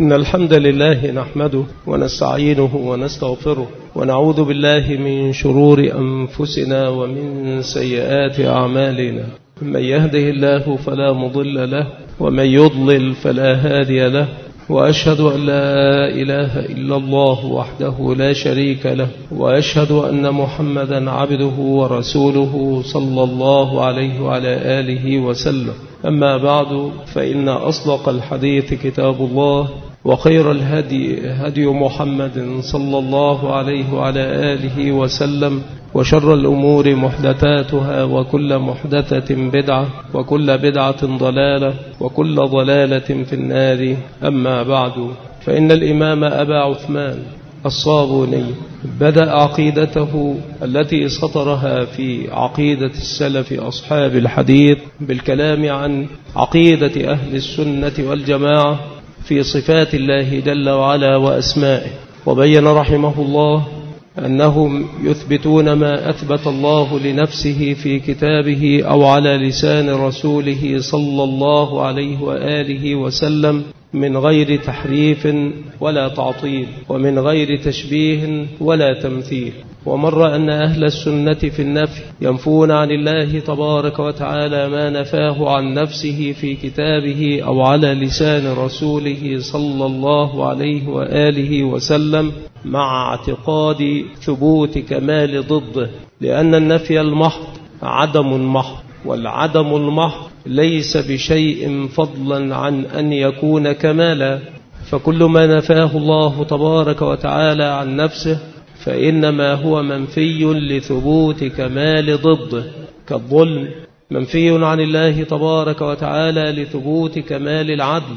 إن الحمد لله نحمده ونستعينه ونستغفره ونعوذ بالله من شرور أنفسنا ومن سيئات أعمالنا. من يهده الله فلا مضل له ومن يضلل فلا هادي له، وأشهد أن لا إله إلا الله وحده لا شريك له، وأشهد أن محمدا عبده ورسوله صلى الله عليه وعلى آله وسلم. أما بعد، فإن أصدق الحديث كتاب الله، وخير الهدي هدي محمد صلى الله عليه وعلى آله وسلم، وشر الأمور محدثاتها، وكل محدثة بدعة، وكل بدعة ضلالة، وكل ضلالة في النار. أما بعد، فإن الإمام أبا عثمان الصابوني بدأ عقيدته التي سطرها في عقيدة السلف أصحاب الحديث بالكلام عن عقيدة أهل السنة والجماعة في صفات الله جل وعلا وأسمائه، وبين رحمه الله أنهم يثبتون ما أثبت الله لنفسه في كتابه أو على لسان رسوله صلى الله عليه وآله وسلم من غير تحريف ولا تعطيل، ومن غير تشبيه ولا تمثيل. ومر أن أهل السنة في النفي ينفون عن الله تبارك وتعالى ما نفاه عن نفسه في كتابه أو على لسان رسوله صلى الله عليه وآله وسلم، مع اعتقاد ثبوت كمال ضده، لأن النفي المحض عدم محض، والعدم المحض ليس بشيء فضلا عن أن يكون كمالا. فكل ما نفاه الله تبارك وتعالى عن نفسه فإنما هو منفي لثبوت كمال ضده، كالظلم منفي عن الله تبارك وتعالى لثبوت كمال العدل،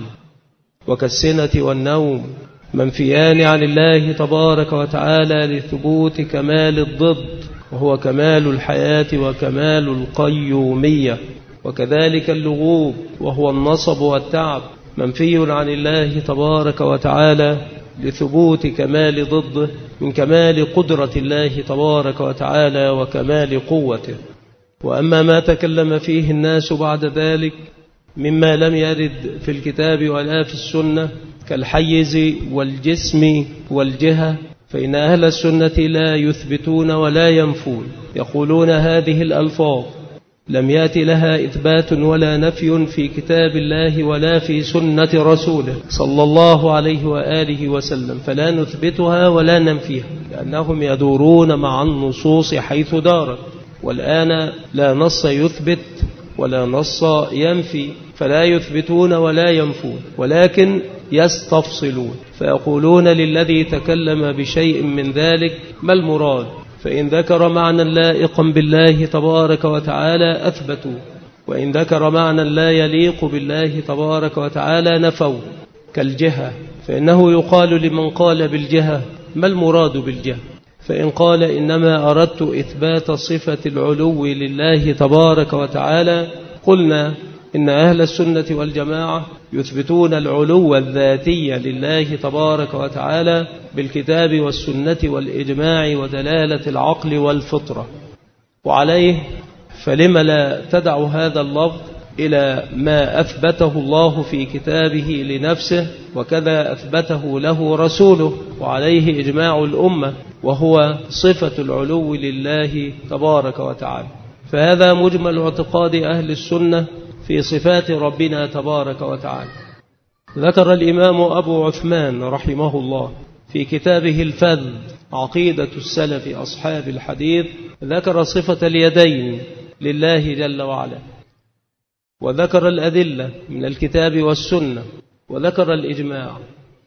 وكالسنة والنوم منفيان عن الله تبارك وتعالى لثبوت كمال الضد، وهو كمال الحياة وكمال القيومية. وكذلك اللغوب وهو النصب والتعب منفي عن الله تبارك وتعالى لثبوت كمال ضده من كمال قدرة الله تبارك وتعالى وكمال قوته. وأما ما تكلم فيه الناس بعد ذلك مما لم يرد في الكتاب ولا في السنة كالحيز والجسم والجهة، فإن أهل السنة لا يثبتون ولا ينفون، يقولون هذه الألفاظ لم يأتي لها إثبات ولا نفي في كتاب الله ولا في سنة رسوله صلى الله عليه وآله وسلم، فلا نثبتها ولا ننفيها، لأنهم يدورون مع النصوص حيث دارت. والآن لا نص يثبت ولا نص ينفي، فلا يثبتون ولا ينفون، ولكن يستفصلون، فيقولون للذي تكلم بشيء من ذلك ما المراد، فإن ذكر معنى لائقا بالله تبارك وتعالى أثبتوا، وإن ذكر معنى لا يليق بالله تبارك وتعالى نفوا. كالجهة، فإنه يقال لمن قال بالجهة ما المراد بالجهة، فإن قال إنما أردت إثبات صفة العلو لله تبارك وتعالى، قلنا إن أهل السنة والجماعة يثبتون العلو الذاتي لله تبارك وتعالى بالكتاب والسنة والإجماع ودلالة العقل والفطرة. وعليه فلم لا تدع هذا اللفظ إلى ما أثبته الله في كتابه لنفسه، وكذا أثبته له رسوله، وعليه إجماع الأمة، وهو صفة العلو لله تبارك وتعالى. فهذا مجمل اعتقاد أهل السنة في صفات ربنا تبارك وتعالى. ذكر الإمام أبو عثمان رحمه الله في كتابه الفذ عقيدة السلف أصحاب الحديث، ذكر صفة اليدين لله جل وعلا، وذكر الأدلة من الكتاب والسنة، وذكر الإجماع،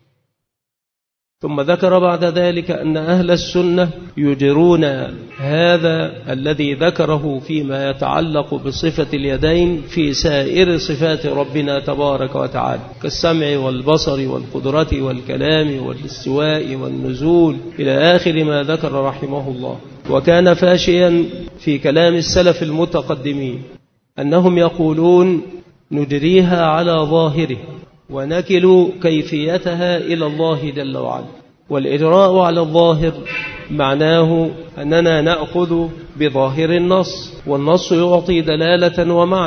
ثم ذكر بعد ذلك أن أهل السنة يجرون هذا الذي ذكره فيما يتعلق بصفة اليدين في سائر صفات ربنا تبارك وتعالى، كالسمع والبصر والقدرة والكلام والاستواء والنزول إلى آخر ما ذكر رحمه الله. وكان فاشيا في كلام السلف المتقدمين أنهم يقولون نجريها على ظاهره ونكل كيفيتها إلى الله جل وعلا. والإجراء على الظاهر معناه أننا نأخذ بظاهر النص، والنص يعطي دلالة ومعنى،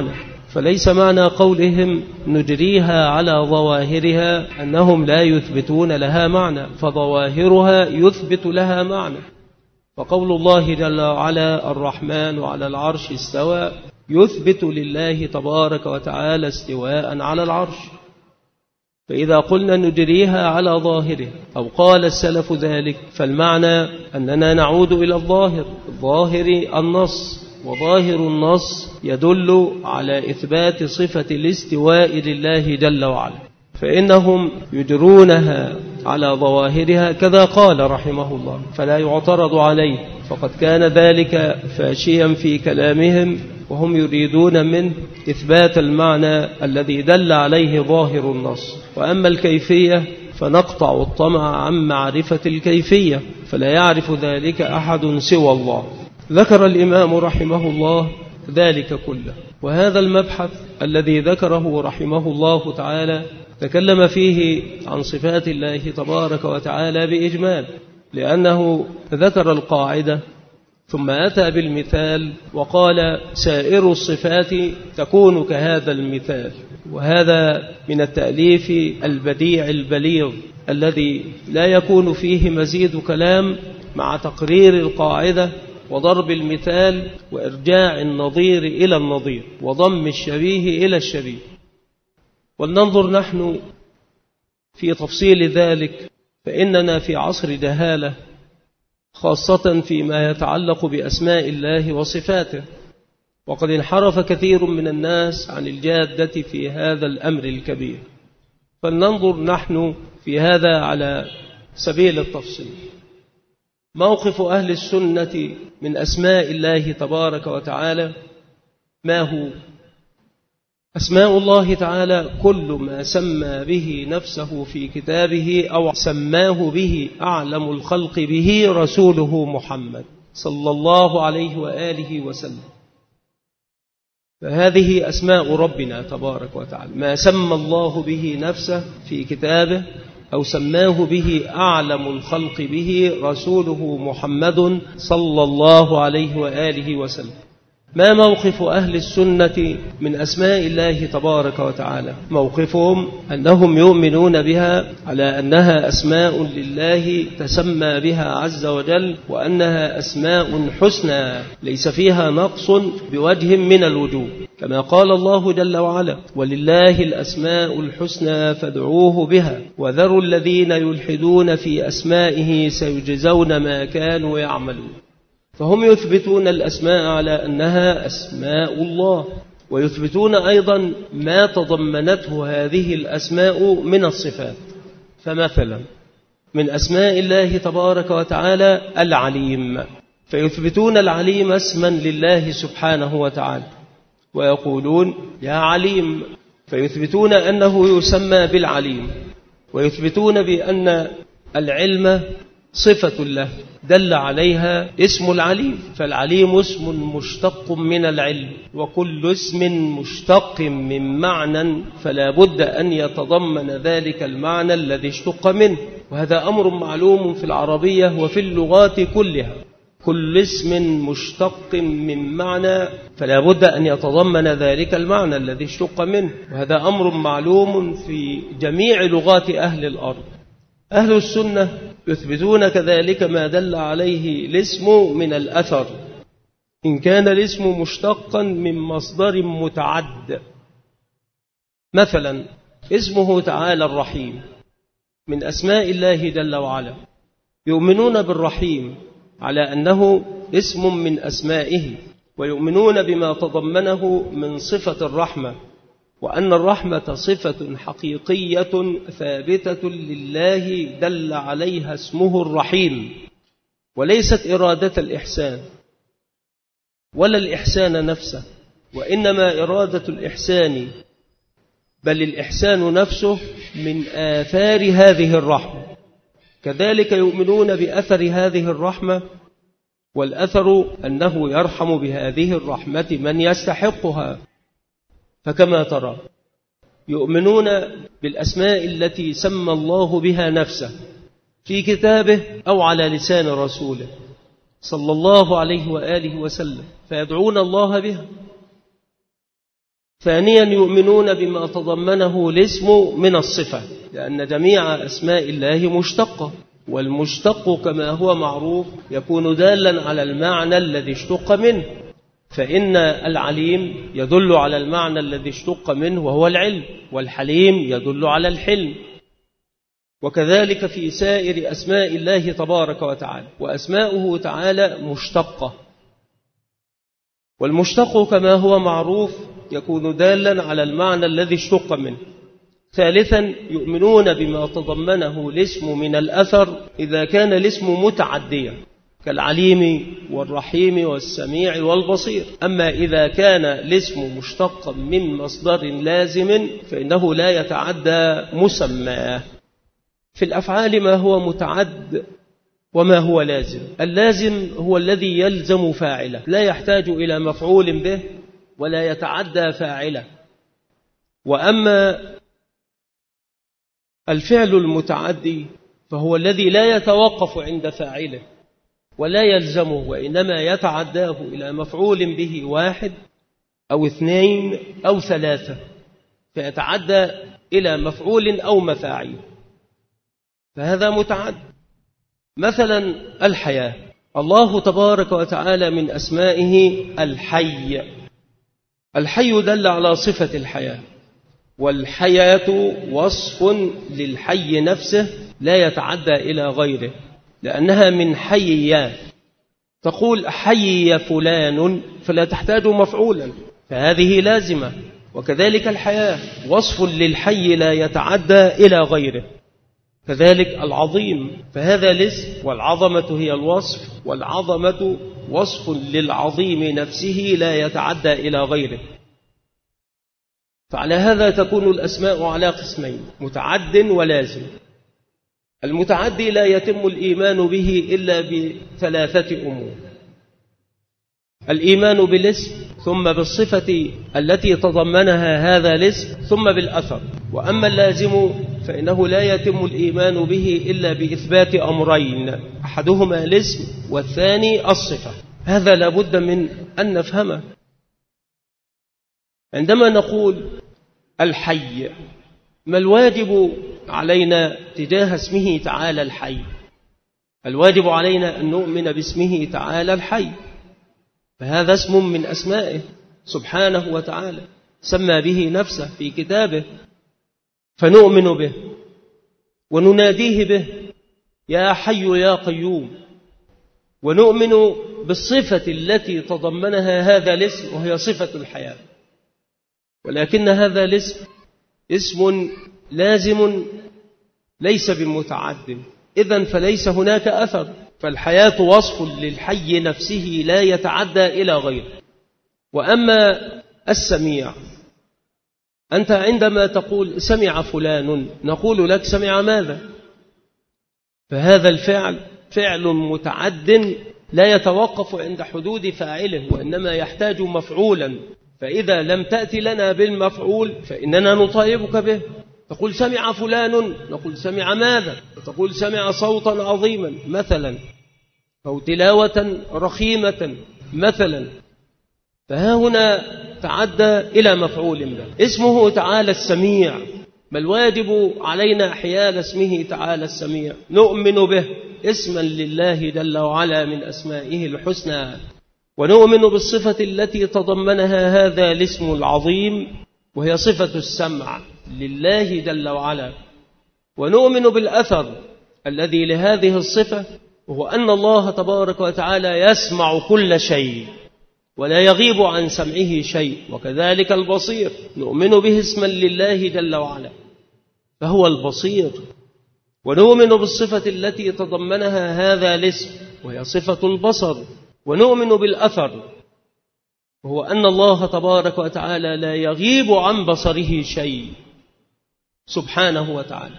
فليس معنى قولهم نجريها على ظواهرها أنهم لا يثبتون لها معنى، فظواهرها يثبت لها معنى. فقول الله جل وعلا الرحمن على العرش استوى يثبت لله تبارك وتعالى استواء على العرش. فإذا قلنا نجريها على ظاهره أو قال السلف ذلك، فالمعنى أننا نعود إلى الظاهر، ظاهر النص، وظاهر النص يدل على إثبات صفة الاستواء لله جل وعلا، فإنهم يجرونها على ظواهرها كذا قال رحمه الله، فلا يعترض عليه، فقد كان ذلك فاشيا في كلامهم، وهم يريدون منه إثبات المعنى الذي دل عليه ظاهر النص. وأما الكيفية فنقطع الطمع عن معرفة الكيفية، فلا يعرف ذلك أحد سوى الله. ذكر الإمام رحمه الله ذلك كله، وهذا المبحث الذي ذكره رحمه الله تعالى تكلم فيه عن صفات الله تبارك وتعالى بإجمال، لأنه ذكر القاعدة ثم أتى بالمثال وقال سائر الصفات تكون كهذا المثال. وهذا من التأليف البديع البليغ الذي لا يكون فيه مزيد كلام، مع تقرير القاعدة وضرب المثال وإرجاع النظير إلى النظير وضم الشبيه إلى الشبيه. ولننظر نحن في تفصيل ذلك، فإننا في عصر جهالة، خاصة فيما يتعلق بأسماء الله وصفاته، وقد انحرف كثير من الناس عن الجادة في هذا الأمر الكبير. فلننظر نحن في هذا على سبيل التفصيل. موقف أهل السنة من أسماء الله تبارك وتعالى ما هو؟ أسماء الله تعالى كل ما سمى به نفسه في كتابه أو سماه به أعلم الخلق به رسوله محمد صلى الله عليه وآله وسلم. فهذه أسماء ربنا تبارك وتعالى، ما سمى الله به نفسه في كتابه أو سماه به أعلم الخلق به رسوله محمد صلى الله عليه وآله وسلم. ما موقف أهل السنة من أسماء الله تبارك وتعالى؟ موقفهم أنهم يؤمنون بها على أنها أسماء لله تسمى بها عز وجل، وأنها أسماء حسنى ليس فيها نقص بوجه من الوجوه، كما قال الله جل وعلا ولله الأسماء الحسنى فادعوه بها وذروا الذين يلحدون في أسمائه سيجزون ما كانوا يعملون. فهم يثبتون الأسماء على أنها أسماء الله، ويثبتون أيضا ما تضمنته هذه الأسماء من الصفات. فمثلا من أسماء الله تبارك وتعالى العليم، فيثبتون العليم اسما لله سبحانه وتعالى، ويقولون يا عليم، فيثبتون أنه يسمى بالعليم، ويثبتون بأن العلم صفة له دل عليها اسم العليم، فالعليم اسم مشتق من العلم، وكل اسم مشتق من معنى فلا بد أن يتضمن ذلك المعنى الذي اشتق منه، وهذا أمر معلوم في العربية وفي اللغات كلها. كل اسم مشتق من معنى فلا بد أن يتضمن ذلك المعنى الذي اشتق منه، وهذا أمر معلوم في جميع لغات أهل الأرض. أهل السنة يثبتون كذلك ما دل عليه الاسم من الأثر، إن كان الاسم مشتقا من مصدر متعد. مثلا اسمه تعالى الرحيم من أسماء الله جل وعلا، يؤمنون بالرحيم على أنه اسم من أسمائه، ويؤمنون بما تضمنه من صفة الرحمة، وأن الرحمة صفة حقيقية ثابتة لله دل عليها اسمه الرحيم، وليست إرادة الإحسان ولا الإحسان نفسه، وإنما إرادة الإحسان بل الإحسان نفسه من آثار هذه الرحمة. كذلك يؤمنون بأثر هذه الرحمة، والأثر أنه يرحم بهذه الرحمة من يستحقها. فكما ترى يؤمنون بالأسماء التي سمى الله بها نفسه في كتابه أو على لسان رسوله صلى الله عليه وآله وسلم، فيدعون الله بها. ثانيا يؤمنون بما تضمنه الاسم من الصفة، لأن جميع أسماء الله مشتقة، والمشتق كما هو معروف يكون دالا على المعنى الذي اشتق منه، فإن العليم يدل على المعنى الذي اشتق منه وهو العلم، والحليم يدل على الحلم. وكذلك في سائر أسماء الله تبارك وتعالى، وأسماؤه تعالى مشتقة، والمشتق كما هو معروف يكون دالا على المعنى الذي اشتق منه. ثالثا يؤمنون بما تضمنه الاسم من الأثر إذا كان الاسم متعديا كالعليم والرحيم والسميع والبصير. أما إذا كان الاسم مشتقا من مصدر لازم فإنه لا يتعدى مسماه. في الأفعال ما هو متعد وما هو لازم. اللازم هو الذي يلزم فاعله، لا يحتاج إلى مفعول به ولا يتعدى فاعله. وأما الفعل المتعدي فهو الذي لا يتوقف عند فاعله ولا يلزمه، وإنما يتعداه إلى مفعول به واحد أو اثنين أو ثلاثة، فيتعدى إلى مفعول أو مفاعيل، فهذا متعد. مثلا الحياة، الله تبارك وتعالى من أسمائه الحي. الحي دل على صفة الحياة، والحياة وصف للحي نفسه لا يتعدى إلى غيره، لأنها من حي. تقول حي فلان فلا تحتاج مفعولا، فهذه لازمة. وكذلك الحياة وصف للحي لا يتعدى إلى غيره. كذلك العظيم، فهذا الاسم، والعظمة هي الوصف، والعظمة وصف للعظيم نفسه لا يتعدى إلى غيره. فعلى هذا تكون الأسماء على قسمين: متعد ولازم. المتعدي لا يتم الإيمان به إلا بثلاثة أمور: الإيمان بالاسم، ثم بالصفة التي تضمنها هذا الاسم، ثم بالأثر. وأما اللازم فإنه لا يتم الإيمان به إلا بإثبات أمرين: أحدهما الاسم والثاني الصفة. هذا لابد من أن نفهمه. عندما نقول الحي، ما الواجب علينا تجاه اسمه تعالى الحي؟ الواجب علينا أن نؤمن باسمه تعالى الحي، فهذا اسم من أسمائه سبحانه وتعالى، سمى به نفسه في كتابه، فنؤمن به ونناديه به يا حي يا قيوم. ونؤمن بالصفة التي تضمنها هذا الاسم وهي صفة الحياة، ولكن هذا الاسم اسم لازم ليس بمتعد، إذن فليس هناك أثر، فالحياة وصف للحي نفسه لا يتعدى إلى غيره. وأما السميع، أنت عندما تقول سمع فلان نقول لك سمع ماذا؟ فهذا الفعل فعل متعد لا يتوقف عند حدود فاعله، وإنما يحتاج مفعولا، فإذا لم تأتي لنا بالمفعول فإننا نطالبك به. تقول سمع فلان نقول سمع ماذا؟ تقول سمع صوتا عظيما مثلا، أو تلاوة رخيمة مثلا، فها هنا تعدى إلى مفعول به. اسمه تعالى السميع، ما الواجب علينا حيال اسمه تعالى السميع؟ نؤمن به اسما لله جل وعلا من أسمائه الحسنى، ونؤمن بالصفة التي تضمنها هذا الاسم العظيم وهي صفة السمع لله جل وعلا، ونؤمن بالأثر الذي لهذه الصفة، وهو أن الله تبارك وتعالى يسمع كل شيء ولا يغيب عن سمعه شيء. وكذلك البصير، نؤمن به اسما لله جل وعلا فهو البصير، ونؤمن بالصفة التي تضمنها هذا الاسم وهي صفة البصر، ونؤمن بالأثر وهو أن الله تبارك وتعالى لا يغيب عن بصره شيء سبحانه وتعالى.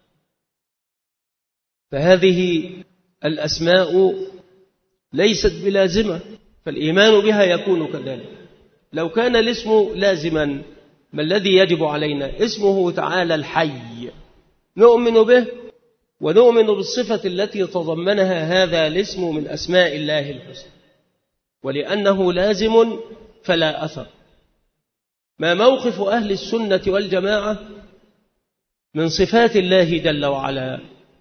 فهذه الأسماء ليست بلازمة، فالإيمان بها يكون كذلك. لو كان الاسم لازما ما الذي يجب علينا؟ اسمه تعالى الحي، نؤمن به ونؤمن بالصفة التي تضمنها هذا الاسم من أسماء الله الحسنى، ولأنه لازم فلا أثر. ما موقف أهل السنة والجماعة من صفات الله جل وعلا؟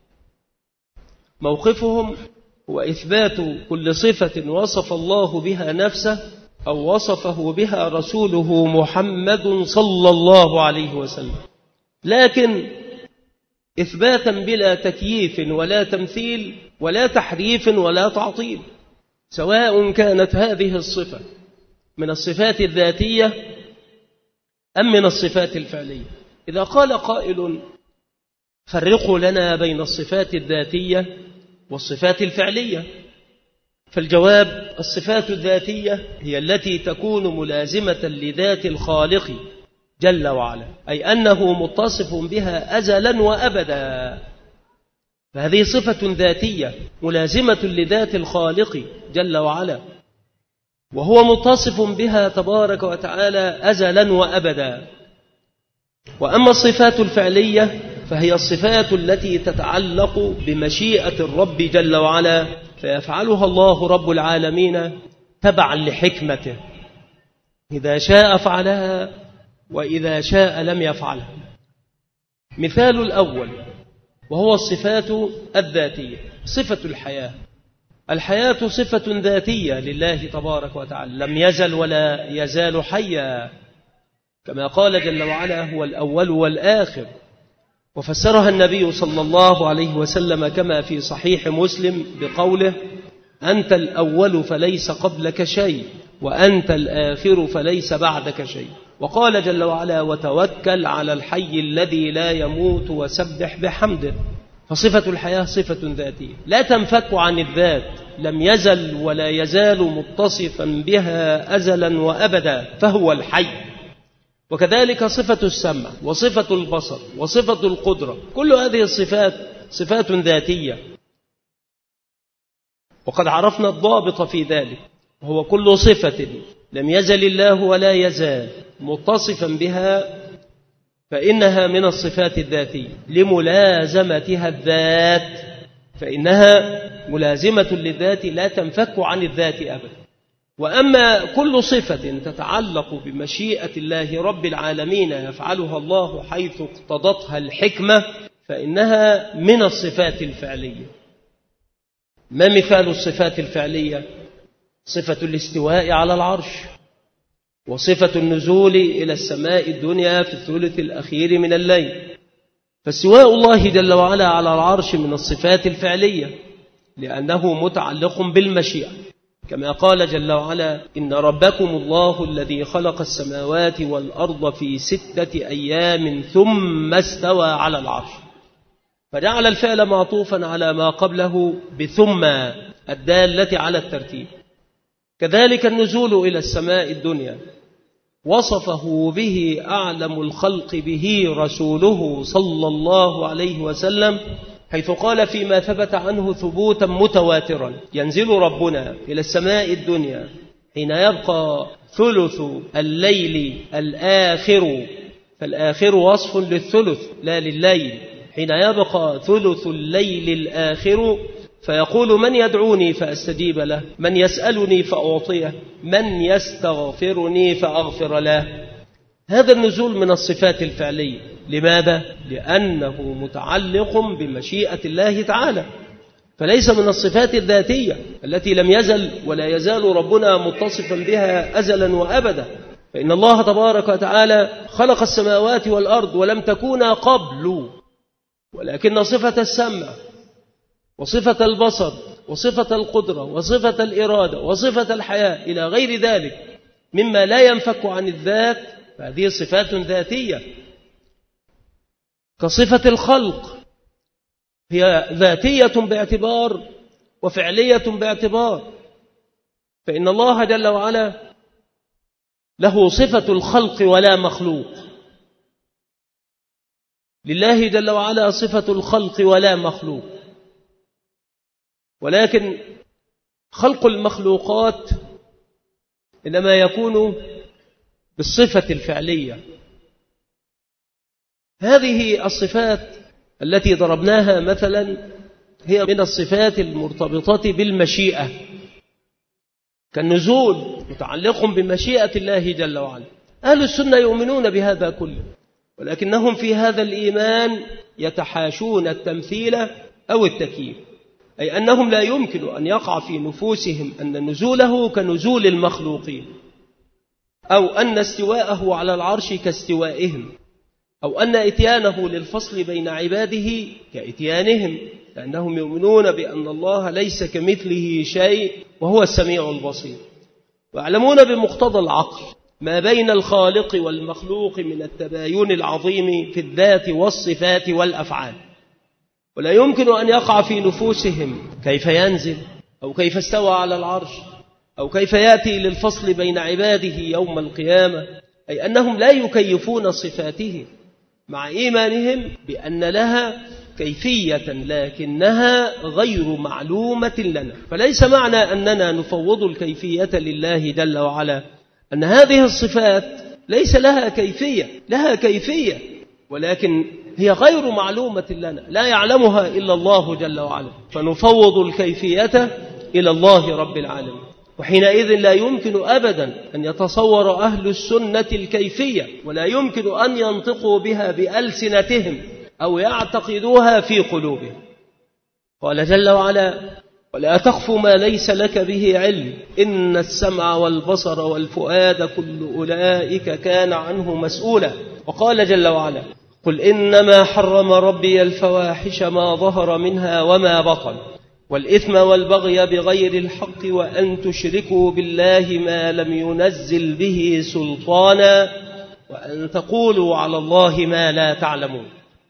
موقفهم هو إثبات كل صفة وصف الله بها نفسه أو وصفه بها رسوله محمد صلى الله عليه وسلم، لكن إثباتا بلا تكييف ولا تمثيل ولا تحريف ولا تعطيل، سواء كانت هذه الصفة من الصفات الذاتية أم من الصفات الفعلية. إذا قال قائل فرقوا لنا بين الصفات الذاتية والصفات الفعلية، فالجواب: الصفات الذاتية هي التي تكون ملازمة لذات الخالق جل وعلا، أي أنه متصف بها أزلا وأبدا، فهذه صفة ذاتية ملازمة لذات الخالق جل وعلا، وهو متصف بها تبارك وتعالى أزلا وأبدا. وأما الصفات الفعلية فهي الصفات التي تتعلق بمشيئة الرب جل وعلا، فيفعلها الله رب العالمين تبعا لحكمته، إذا شاء فعلها وإذا شاء لم يفعلها. مثال الأول وهو الصفات الذاتية، صفة الحياة. الحياة صفة ذاتية لله تبارك وتعالى، لم يزل ولا يزال حيا، كما قال جل وعلا: هو الأول والآخر. وفسرها النبي صلى الله عليه وسلم كما في صحيح مسلم بقوله: أنت الأول فليس قبلك شيء، وأنت الآخر فليس بعدك شيء. وقال جل وعلا: وتوكل على الحي الذي لا يموت وسبح بحمده. فصفة الحياة صفة ذاتية لا تنفك عن الذات، لم يزل ولا يزال متصفا بها أزلا وأبدا، فهو الحي. وكذلك صفة السمع وصفة البصر وصفة القدرة، كل هذه الصفات صفات ذاتية، وقد عرفنا الضابط في ذلك، وهو كل صفة لم يزل الله ولا يزال متصفا بها فإنها من الصفات الذاتية لملازمتها الذات، فإنها ملازمة للذات لا تنفك عن الذات أبدا. وأما كل صفة تتعلق بمشيئة الله رب العالمين يفعلها الله حيث اقتضتها الحكمة فإنها من الصفات الفعلية. ما مثال الصفات الفعلية؟ صفة الاستواء على العرش، وصفة النزول إلى السماء الدنيا في الثلث الأخير من الليل. فاستواء الله جل وعلا على العرش من الصفات الفعلية لأنه متعلق بالمشيئة، كما قال جل وعلا: إن ربكم الله الذي خلق السماوات والأرض في 6 أيام ثم استوى على العرش، فجعل الفعل معطوفا على ما قبله بثم الدالة على الترتيب. كذلك النزول إلى السماء الدنيا وصفه به أعلم الخلق به رسوله صلى الله عليه وسلم، حيث قال فيما ثبت عنه ثبوتا متواترا: ينزل ربنا إلى السماء الدنيا حين يبقى ثلث الليل الآخر، فالآخر وصف للثلث لا لليل، حين يبقى ثلث الليل الآخر فيقول: من يدعوني فأستجيب له، من يسألني فأعطيه، من يستغفرني فأغفر له. هذا النزول من الصفات الفعلية. لماذا؟ لأنه متعلق بمشيئة الله تعالى، فليس من الصفات الذاتية التي لم يزل ولا يزال ربنا متصفا بها أزلا وأبدا. فإن الله تبارك وتعالى خلق السماوات والأرض ولم تكونا قبل، ولكن صفة السمع وصفة البصر وصفة القدرة وصفة الإرادة وصفة الحياة إلى غير ذلك مما لا ينفك عن الذات، فهذه صفات ذاتية. كصفة الخلق، هي ذاتية باعتبار وفعلية باعتبار، فإن الله جل وعلا له صفة الخلق ولا مخلوق، لله جل وعلا صفة الخلق ولا مخلوق، ولكن خلق المخلوقات إنما يكون بالصفة الفعلية. هذه الصفات التي ضربناها مثلا هي من الصفات المرتبطة بالمشيئة، كالنزول متعلق بمشيئة الله جل وعلا، أهل السنة يؤمنون بهذا كله، ولكنهم في هذا الإيمان يتحاشون التمثيل أو التكييف، أي أنهم لا يمكن أن يقع في نفوسهم أن نزوله كنزول المخلوقين، أو أن استواءه على العرش كاستوائهم، أو أن إتيانه للفصل بين عباده كإتيانهم، لأنهم يؤمنون بأن الله ليس كمثله شيء وهو السميع البصير، ويعلمون بمقتضى العقل ما بين الخالق والمخلوق من التباين العظيم في الذات والصفات والأفعال، ولا يمكن أن يقع في نفوسهم كيف ينزل أو كيف استوى على العرش أو كيف يأتي للفصل بين عباده يوم القيامة، أي أنهم لا يكيفون صفاته مع إيمانهم بأن لها كيفية لكنها غير معلومة لنا. فليس معنى أننا نفوض الكيفية لله جل وعلا أن هذه الصفات ليس لها كيفية، لها كيفية ولكن هي غير معلومة لنا، لا يعلمها إلا الله جل وعلا، فنفوض الكيفية إلى الله رب العالمين. وحينئذ لا يمكن أبدا أن يتصور أهل السنة الكيفية، ولا يمكن أن ينطقوا بها بألسنتهم أو يعتقدوها في قلوبهم. قال جل وعلا: ولا تخف ما ليس لك به علم إن السمع والبصر والفؤاد كل أولئك كان عنه مسؤولا. وقال جل وعلا: قل إنما حرم ربي الفواحش ما ظهر منها وما بطن والإثم والبغي بغير الحق وأن تشركوا بالله ما لم ينزل به سلطانا وأن تقولوا على الله ما لا تعلمون.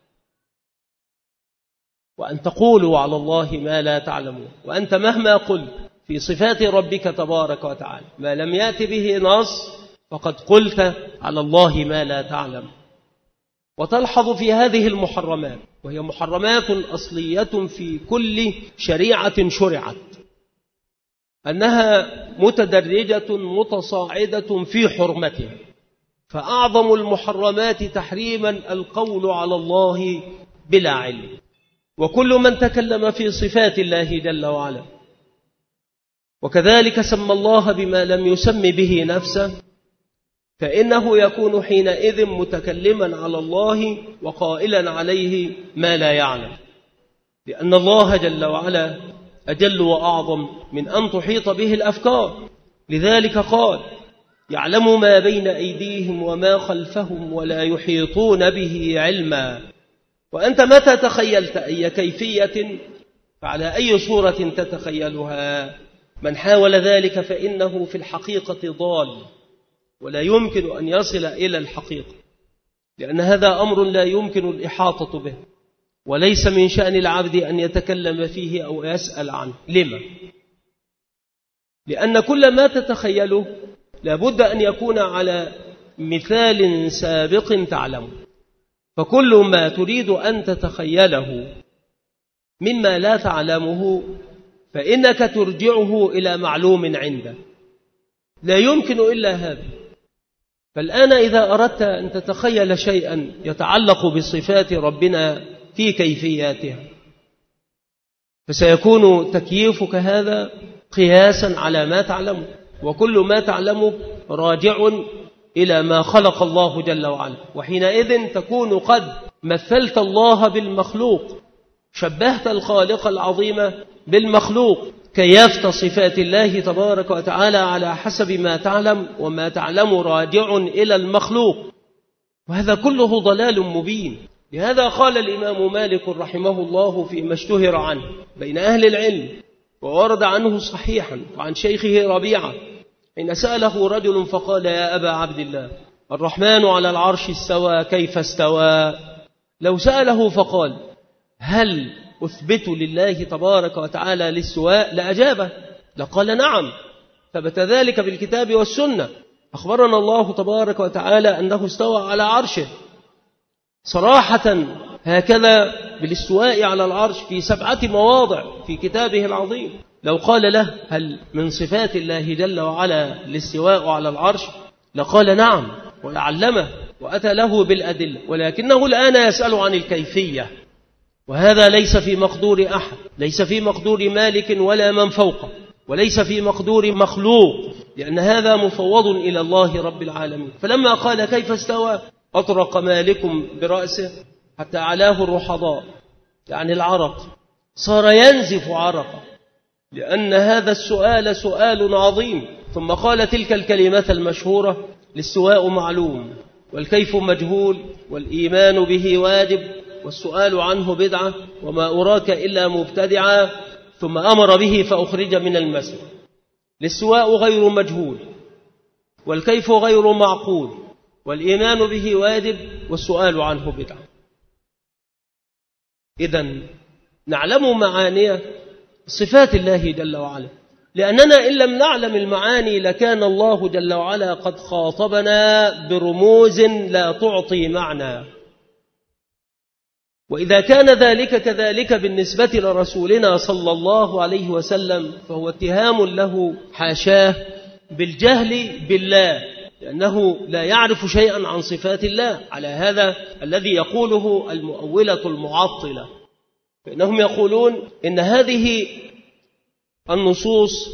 وأن تقولوا على الله ما لا تعلمون. وأنت مهما قلت في صفات ربك تبارك وتعالى ما لم يأت به نص فقد قلت على الله ما لا تعلم. وتلحظ في هذه المحرمات، وهي محرمات أصلية في كل شريعة شرعت، أنها متدرجة متصاعدة في حرمتها، فأعظم المحرمات تحريما القول على الله بلا علم. وكل من تكلم في صفات الله جل وعلا وكذلك سمى الله بما لم يسم به نفسه فإنه يكون حينئذ متكلما على الله وقائلا عليه ما لا يعلم، لأن الله جل وعلا أجل وأعظم من أن تحيط به الأفكار. لذلك قال: يعلم ما بين أيديهم وما خلفهم ولا يحيطون به علما. وأنت متى تخيلت أي كيفية فعلى أي صورة تتخيلها؟ من حاول ذلك فإنه في الحقيقة ضال ولا يمكن أن يصل إلى الحقيقة، لأن هذا أمر لا يمكن الإحاطة به، وليس من شأن العبد أن يتكلم فيه أو يسأل عنه. لما؟ لأن كل ما تتخيله لابد أن يكون على مثال سابق تعلمه، فكل ما تريد أن تتخيله مما لا تعلمه فإنك ترجعه إلى معلوم عنده، لا يمكن إلا هذا. فالآن إذا أردت أن تتخيل شيئا يتعلق بصفات ربنا في كيفياتها فسيكون تكييفك هذا قياسا على ما تعلمه، وكل ما تعلمه راجع إلى ما خلق الله جل وعلا، وحينئذ تكون قد مثلت الله بالمخلوق، شبهت الخالق العظيم بالمخلوق، كيفت صفات الله تبارك وتعالى على حسب ما تعلم، وما تعلم راجع إلى المخلوق، وهذا كله ضلال مبين. لهذا قال الإمام مالك رحمه الله فيما اشتهر عنه بين أهل العلم وورد عنه صحيحا وعن شيخه ربيعة حين سأله رجل فقال: يا أبا عبد الله، الرحمن على العرش استوى، كيف استوى؟ لو سأله فقال: هل أثبت لله تبارك وتعالى الاستواء؟ لأجابه، لقال: نعم، ثبت ذلك بالكتاب والسنة، أخبرنا الله تبارك وتعالى أنه استوى على عرشه صراحة هكذا بالاستواء على العرش في 7 مواضع في كتابه العظيم. لو قال له: هل من صفات الله جل وعلا الاستواء على العرش؟ لقال: نعم، ولعلمه وأتى له بالأدلة، ولكنه الآن يسأل عن الكيفية، وهذا ليس في مقدور أحد، ليس في مقدور مالك ولا من فوقه، وليس في مقدور مخلوق، لأن هذا مفوض إلى الله رب العالمين. فلما قال كيف استوى أطرق مالك برأسه حتى علاه الرحضاء، يعني العرق، صار ينزف عرقا، لأن هذا السؤال سؤال عظيم. ثم قال تلك الكلمة المشهورة: الاستواء معلوم والكيف مجهول والإيمان به واجب والسؤال عنه بدعة وما أراك إلا مبتدعا. ثم أمر به فأخرج من المسجد. الاستواء غير مجهول والكيف غير معقول والإيمان به واجب والسؤال عنه بدعة. إذن نعلم معاني صفات الله جل وعلا، لأننا إن لم نعلم المعاني لكان الله جل وعلا قد خاطبنا برموز لا تعطي معنى. وإذا كان ذلك كذلك بالنسبة لرسولنا صلى الله عليه وسلم فهو اتهام له حاشاه بالجهل بالله، لأنه لا يعرف شيئا عن صفات الله، على هذا الذي يقوله المؤولة المعطلة، فإنهم يقولون إن هذه النصوص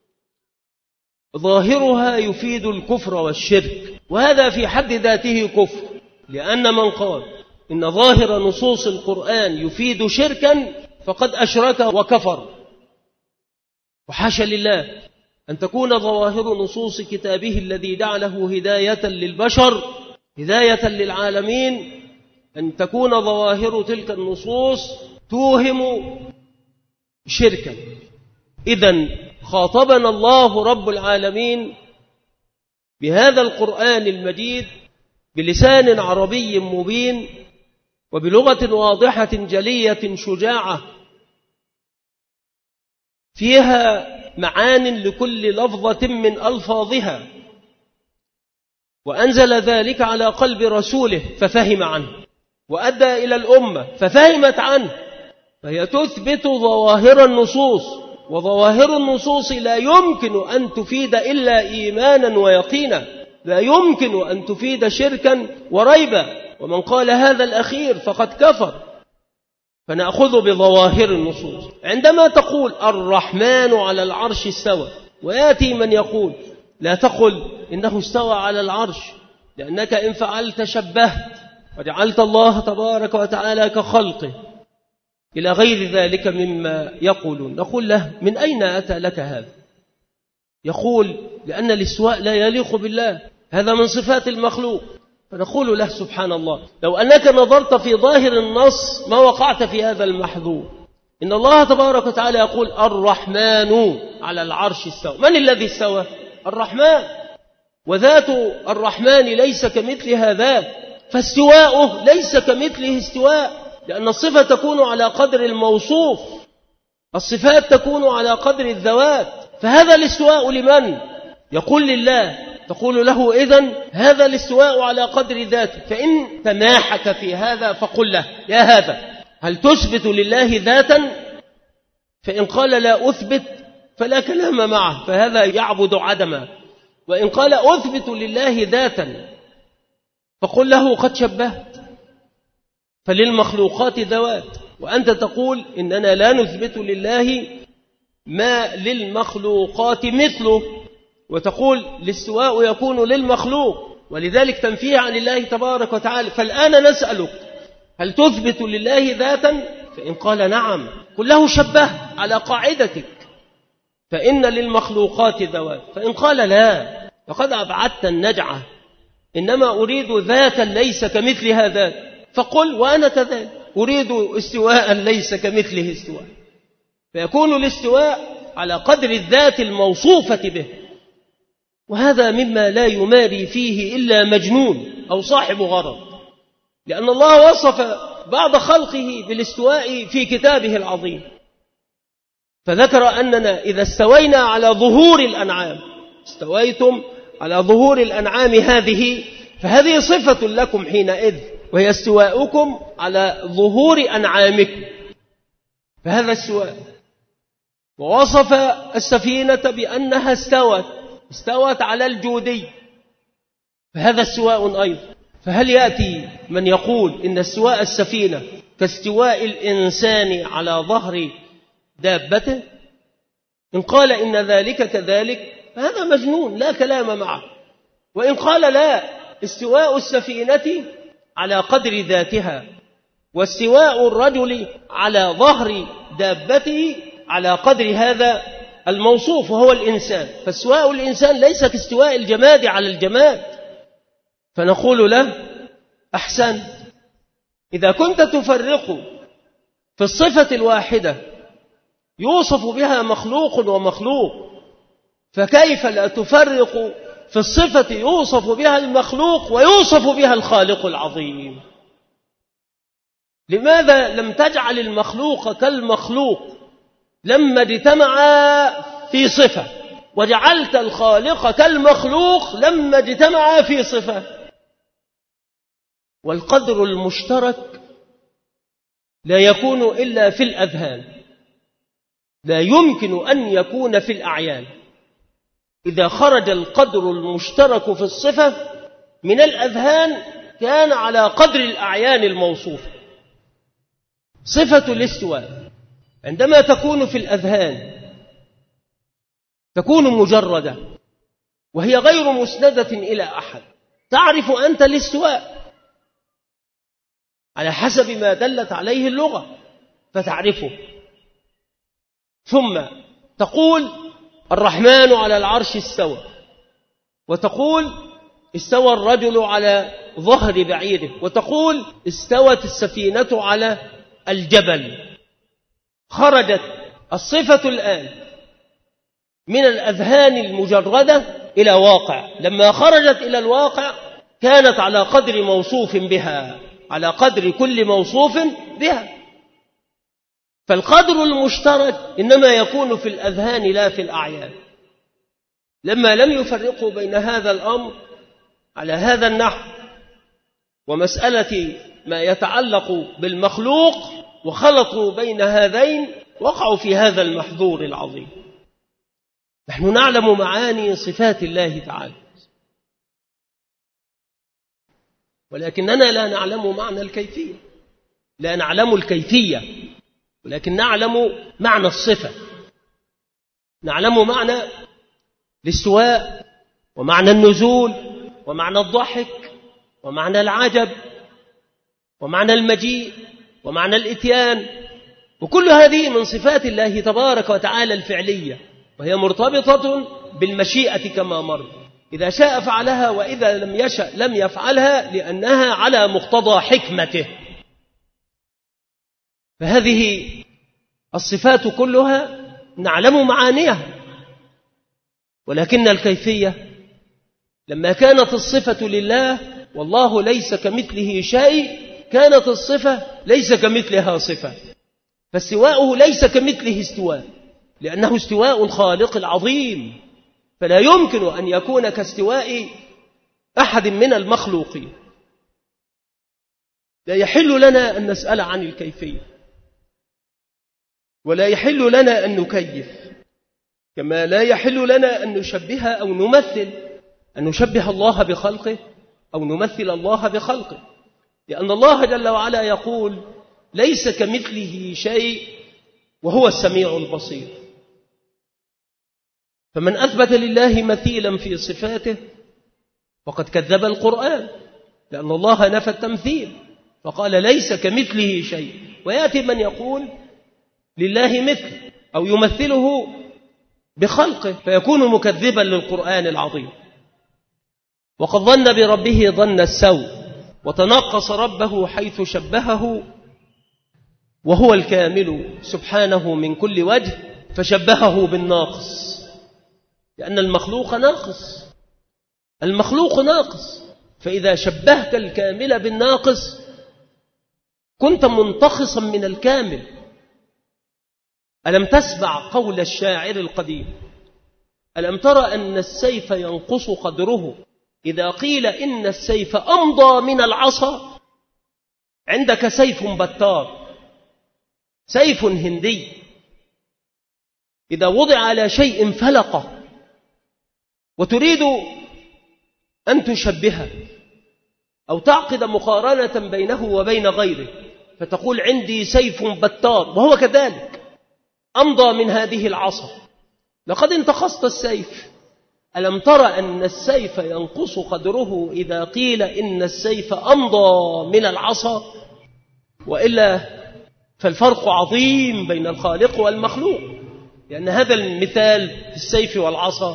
ظاهرها يفيد الكفر والشرك، وهذا في حد ذاته كفر، لأن من قال إن ظاهر نصوص القرآن يفيد شركا فقد أشرك وكفر. وحاشا لله أن تكون ظواهر نصوص كتابه الذي جعله هداية للبشر هداية للعالمين، أن تكون ظواهر تلك النصوص توهم شركا. إذن خاطبنا الله رب العالمين بهذا القرآن المجيد بلسان عربي مبين وبلغة واضحة جلية شجاعة فيها معان لكل لفظة من ألفاظها، وأنزل ذلك على قلب رسوله ففهم عنه، وأدى إلى الأمة ففهمت عنه. فهي تثبت ظواهر النصوص، وظواهر النصوص لا يمكن أن تفيد إلا إيمانا ويقينا، لا يمكن أن تفيد شركا وريبا، ومن قال هذا الأخير فقد كفر. فنأخذ بظواهر النصوص. عندما تقول الرحمن على العرش استوى، ويأتي من يقول لا تقل إنه استوى على العرش، لأنك إن فعلت شبهت وجعلت الله تبارك وتعالى كخلقه إلى غير ذلك مما يقولون. نقول له من أين أتى لك هذا؟ يقول لأن الاستواء لا يليق بالله، هذا من صفات المخلوق. فنقول له سبحان الله، لو أنك نظرت في ظاهر النص ما وقعت في هذا المحذور. إن الله تبارك وتعالى يقول الرحمن على العرش استوى. من الذي استوى؟ الرحمن، وذات الرحمن ليس كمثلها ذات، فاستواؤه ليس كمثله استواء، لأن الصفة تكون على قدر الموصوف، الصفات تكون على قدر الذوات. فهذا الاستواء لمن؟ يقول لله. تقول له إذن هذا الاستواء على قدر ذاته. فإن تناحك في هذا فقل له يا هذا هل تثبت لله ذاتا؟ فإن قال لا أثبت فلا كلام معه، فهذا يعبد عدما. وإن قال أثبت لله ذاتا فقل له قد شبهت، فللمخلوقات ذوات، وأنت تقول إننا لا نثبت لله ما للمخلوقات مثله، وتقول الاستواء يكون للمخلوق، ولذلك تنفيه عن الله تبارك وتعالى. فالآن نسألك هل تثبت لله ذاتا؟ فإن قال نعم قل له شبه على قاعدتك، فإن للمخلوقات ذوات. فإن قال لا فقد أبعدت النجعة، إنما أريد ذاتا ليس كمثلها ذات، فقل وأنا كذلك أريد استواء ليس كمثله استواء، فيكون الاستواء على قدر الذات الموصوفة به. وهذا مما لا يماري فيه إلا مجنون أو صاحب غرض، لأن الله وصف بعض خلقه بالاستواء في كتابه العظيم، فذكر أننا إذا استوينا على ظهور الأنعام، استويتم على ظهور الأنعام هذه، فهذه صفة لكم حينئذ، وهي استواؤكم على ظهور أنعامكم، فهذا استواء. ووصف السفينة بأنها استوت على الجودي، فهذا استواء أيضا. فهل يأتي من يقول إن استواء السفينة كاستواء الإنسان على ظهر دابته؟ إن قال إن ذلك كذلك فهذا مجنون لا كلام معه. وإن قال لا، استواء السفينة على قدر ذاتها، واستواء الرجل على ظهر دابته على قدر هذا الموصوف وهو الإنسان، فاستواء الإنسان ليس كاستواء الجماد على الجماد. فنقول له أحسن، إذا كنت تفرق في الصفة الواحدة يوصف بها مخلوق ومخلوق، فكيف لا تفرق في الصفة يوصف بها المخلوق ويوصف بها الخالق العظيم؟ لماذا لم تجعل المخلوق كالمخلوق لما اجتمعا في صفة، وجعلت الخالق كالمخلوق لما اجتمعا في صفة؟ والقدر المشترك لا يكون إلا في الأذهان، لا يمكن أن يكون في الأعيان. إذا خرج القدر المشترك في الصفة من الأذهان كان على قدر الأعيان الموصوفة. صفة الاستواء عندما تكون في الأذهان تكون مجردة وهي غير مسندة إلى أحد. تعرف أنت الاستواء على حسب ما دلت عليه اللغة فتعرفه، ثم تقول الرحمن على العرش استوى، وتقول استوى الرجل على ظهر بعيره، وتقول استوت السفينة على الجبل. خرجت الصفة الآن من الأذهان المجردة إلى واقع، لما خرجت إلى الواقع كانت على قدر موصوف بها، على قدر كل موصوف بها. فالقدر المشترك إنما يكون في الأذهان لا في الأعيان. لما لم يفرقوا بين هذا الأمر على هذا النحو ومسألة ما يتعلق بالمخلوق وخلطوا بين هذين وقعوا في هذا المحظور العظيم. نحن نعلم معاني صفات الله تعالى، ولكننا لا نعلم معنى الكيفية، لا نعلم الكيفية، ولكن نعلم معنى الصفة، نعلم معنى الاستواء ومعنى النزول ومعنى الضحك ومعنى العجب ومعنى المجيء ومعنى الإتيان، وكل هذه من صفات الله تبارك وتعالى الفعلية، وهي مرتبطة بالمشيئة كما مر، إذا شاء فعلها وإذا لم يشأ لم يفعلها، لأنها على مقتضى حكمته. فهذه الصفات كلها نعلم معانيها، ولكن الكيفية لما كانت الصفة لله والله ليس كمثله شيء، كانت الصفة ليس كمثلها صفة، فاستواؤه ليس كمثله استواء، لأنه استواء الخالق العظيم، فلا يمكن أن يكون كاستواء أحد من المخلوقين. لا يحل لنا أن نسأل عن الكيفية، ولا يحل لنا أن نكيف، كما لا يحل لنا أن نشبه أو نمثل، أن نشبه الله بخلقه أو نمثل الله بخلقه، لأن الله جل وعلا يقول ليس كمثله شيء وهو السميع البصير. فمن أثبت لله مثيلا في صفاته فقد كذب القرآن، لأن الله نفى التمثيل فقال ليس كمثله شيء، ويأتي من يقول لله مثل أو يمثله بخلقه فيكون مكذبا للقرآن العظيم. وقد ظن بربه ظن السوء وتنقص ربه حيث شبهه، وهو الكامل سبحانه من كل وجه فشبهه بالناقص، لأن المخلوق ناقص، المخلوق ناقص، فإذا شبهت الكامل بالناقص كنت منتقصا من الكامل. ألم تسمع قول الشاعر القديم: ألم ترى أن السيف ينقص قدره إذا قيل إن السيف أمضى من العصا؟ عندك سيف بتار، سيف هندي، إذا وضع على شيء فلقه، وتريد أن تشبهه أو تعقد مقارنة بينه وبين غيره فتقول عندي سيف بتار، وهو كذلك أمضى من هذه العصا. لقد انتقصت السيف ألم تر أن السيف ينقص قدره إذا قيل إن السيف أمضى من العصا؟ وإلا فالفرق عظيم بين الخالق والمخلوق، لأن هذا المثال في السيف والعصا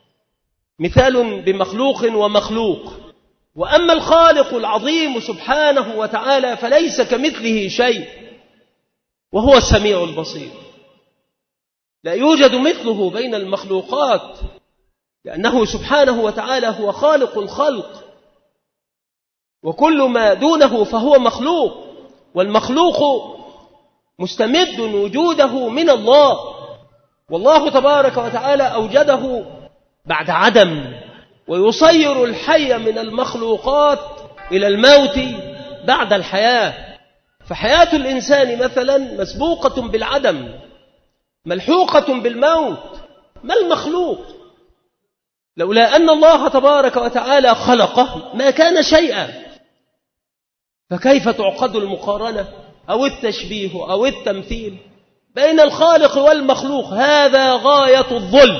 مثال بمخلوق ومخلوق، وأما الخالق العظيم سبحانه وتعالى فليس كمثله شيء وهو السميع البصير، لا يوجد مثله بين المخلوقات، لأنه سبحانه وتعالى هو خالق الخلق، وكل ما دونه فهو مخلوق، والمخلوق مستمد وجوده من الله، والله تبارك وتعالى أوجده بعد عدم، ويصير الحي من المخلوقات إلى الموت بعد الحياة. فحياة الإنسان مثلا مسبوقة بالعدم ملحوقة بالموت. ما المخلوق؟ لولا أن الله تبارك وتعالى خلقه ما كان شيئا، فكيف تعقد المقارنة أو التشبيه أو التمثيل بين الخالق والمخلوق؟ هذا غاية الظلم.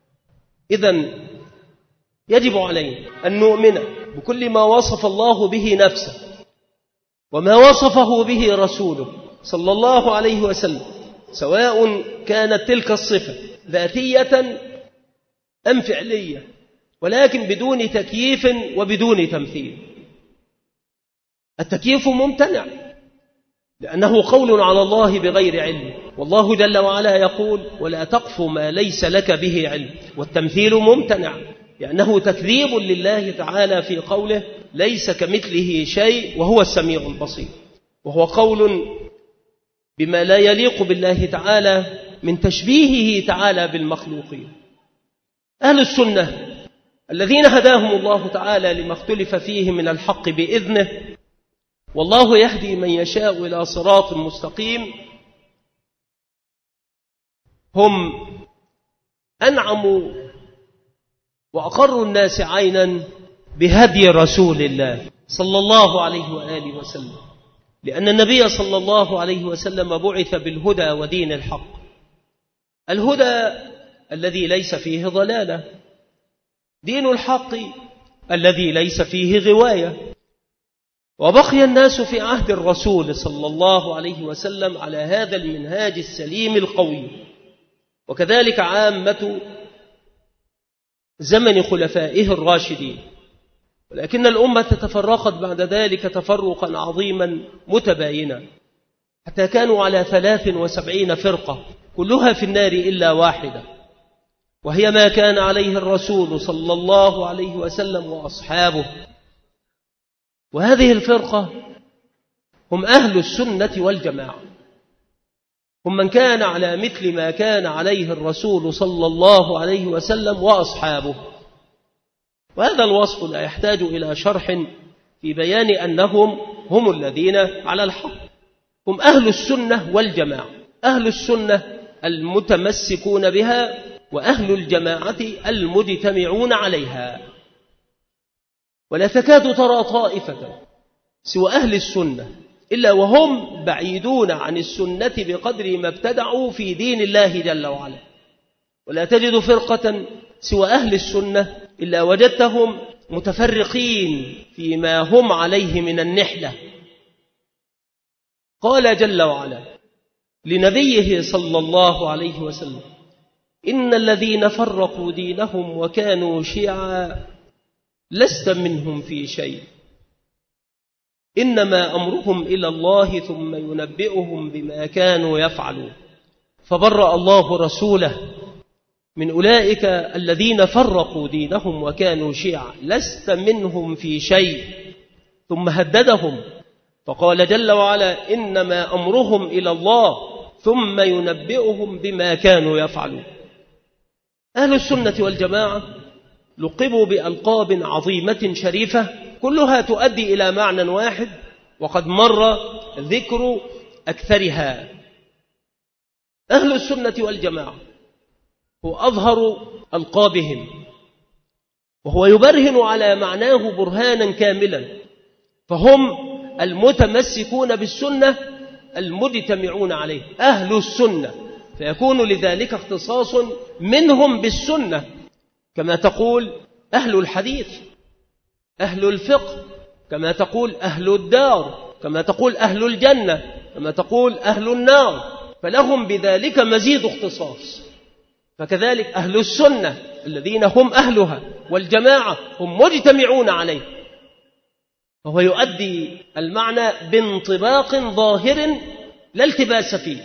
إذن يجب علينا أن نؤمن بكل ما وصف الله به نفسه وما وصفه به رسوله صلى الله عليه وسلم، سواء كانت تلك الصفة ذاتية أم فعلية، ولكن بدون تكييف وبدون تمثيل. التكييف ممتنع لأنه قول على الله بغير علم، والله جل وعلا يقول ولا تقف ما ليس لك به علم. والتمثيل ممتنع لأنه تكذيب لله تعالى في قوله ليس كمثله شيء وهو السميع البصير، وهو قول بما لا يليق بالله تعالى من تشبيهه تعالى بالمخلوقين. أهل السنة الذين هداهم الله تعالى لما اختلف فيه من الحق بإذنه، والله يهدي من يشاء إلى صراط مستقيم، هم أنعموا وأقروا الناس عينا بهدي رسول الله صلى الله عليه وآله وسلم، لأن النبي صلى الله عليه وسلم بعث بالهدى ودين الحق، الهدى الذي ليس فيه ضلالة، دين الحق الذي ليس فيه غواية. وبقي الناس في عهد الرسول صلى الله عليه وسلم على هذا المنهاج السليم القوي، وكذلك عامة زمن خلفائه الراشدين، ولكن الأمة تفرقت بعد ذلك تفرقا عظيما متباينا، حتى كانوا على 73 فرقة كلها في النار إلا واحدة، وهي ما كان عليه الرسول صلى الله عليه وسلم وأصحابه. وهذه الفرقة هم أهل السنة والجماعة، هم من كان على مثل ما كان عليه الرسول صلى الله عليه وسلم وأصحابه. وهذا الوصف لا يحتاج إلى شرح في بيان أنهم هم الذين على الحق، هم أهل السنة والجماعة، أهل السنة المتمسكون بها، وأهل الجماعة المجتمعون عليها. ولا تكاد ترى طائفة سوى أهل السنة إلا وهم بعيدون عن السنة بقدر ما ابتدعوا في دين الله جل وعلا، ولا تجد فرقة سوى أهل السنة إلا وجدتهم متفرقين فيما هم عليه من النحلة. قال جل وعلا لنبيه صلى الله عليه وسلم إن الذين فرقوا دينهم وكانوا شيعا لست منهم في شيء إنما أمرهم إلى الله ثم ينبئهم بما كانوا يفعلون. فبرأ الله رسوله من أولئك الذين فرقوا دينهم وكانوا شيعا لست منهم في شيء، ثم هددهم فقال جل وعلا إنما أمرهم إلى الله ثم ينبئهم بما كانوا يفعلون. أهل السنة والجماعة لقبوا بألقاب عظيمة شريفة كلها تؤدي إلى معنى واحد، وقد مر ذكر أكثرها. أهل السنة والجماعة هو أظهر ألقابهم، وهو يبرهن على معناه برهانا كاملا، فهم المتمسكون بالسنة المجتمعون عليه، أهل السنة، فيكون لذلك اختصاص منهم بالسنة، كما تقول أهل الحديث، أهل الفقه، كما تقول أهل الدار، كما تقول أهل الجنة، كما تقول أهل النار، فلهم بذلك مزيد اختصاص. فكذلك أهل السنة الذين هم أهلها والجماعة هم مجتمعون عليه، وهو يؤدي المعنى بانطباق ظاهر لا التباس فيه.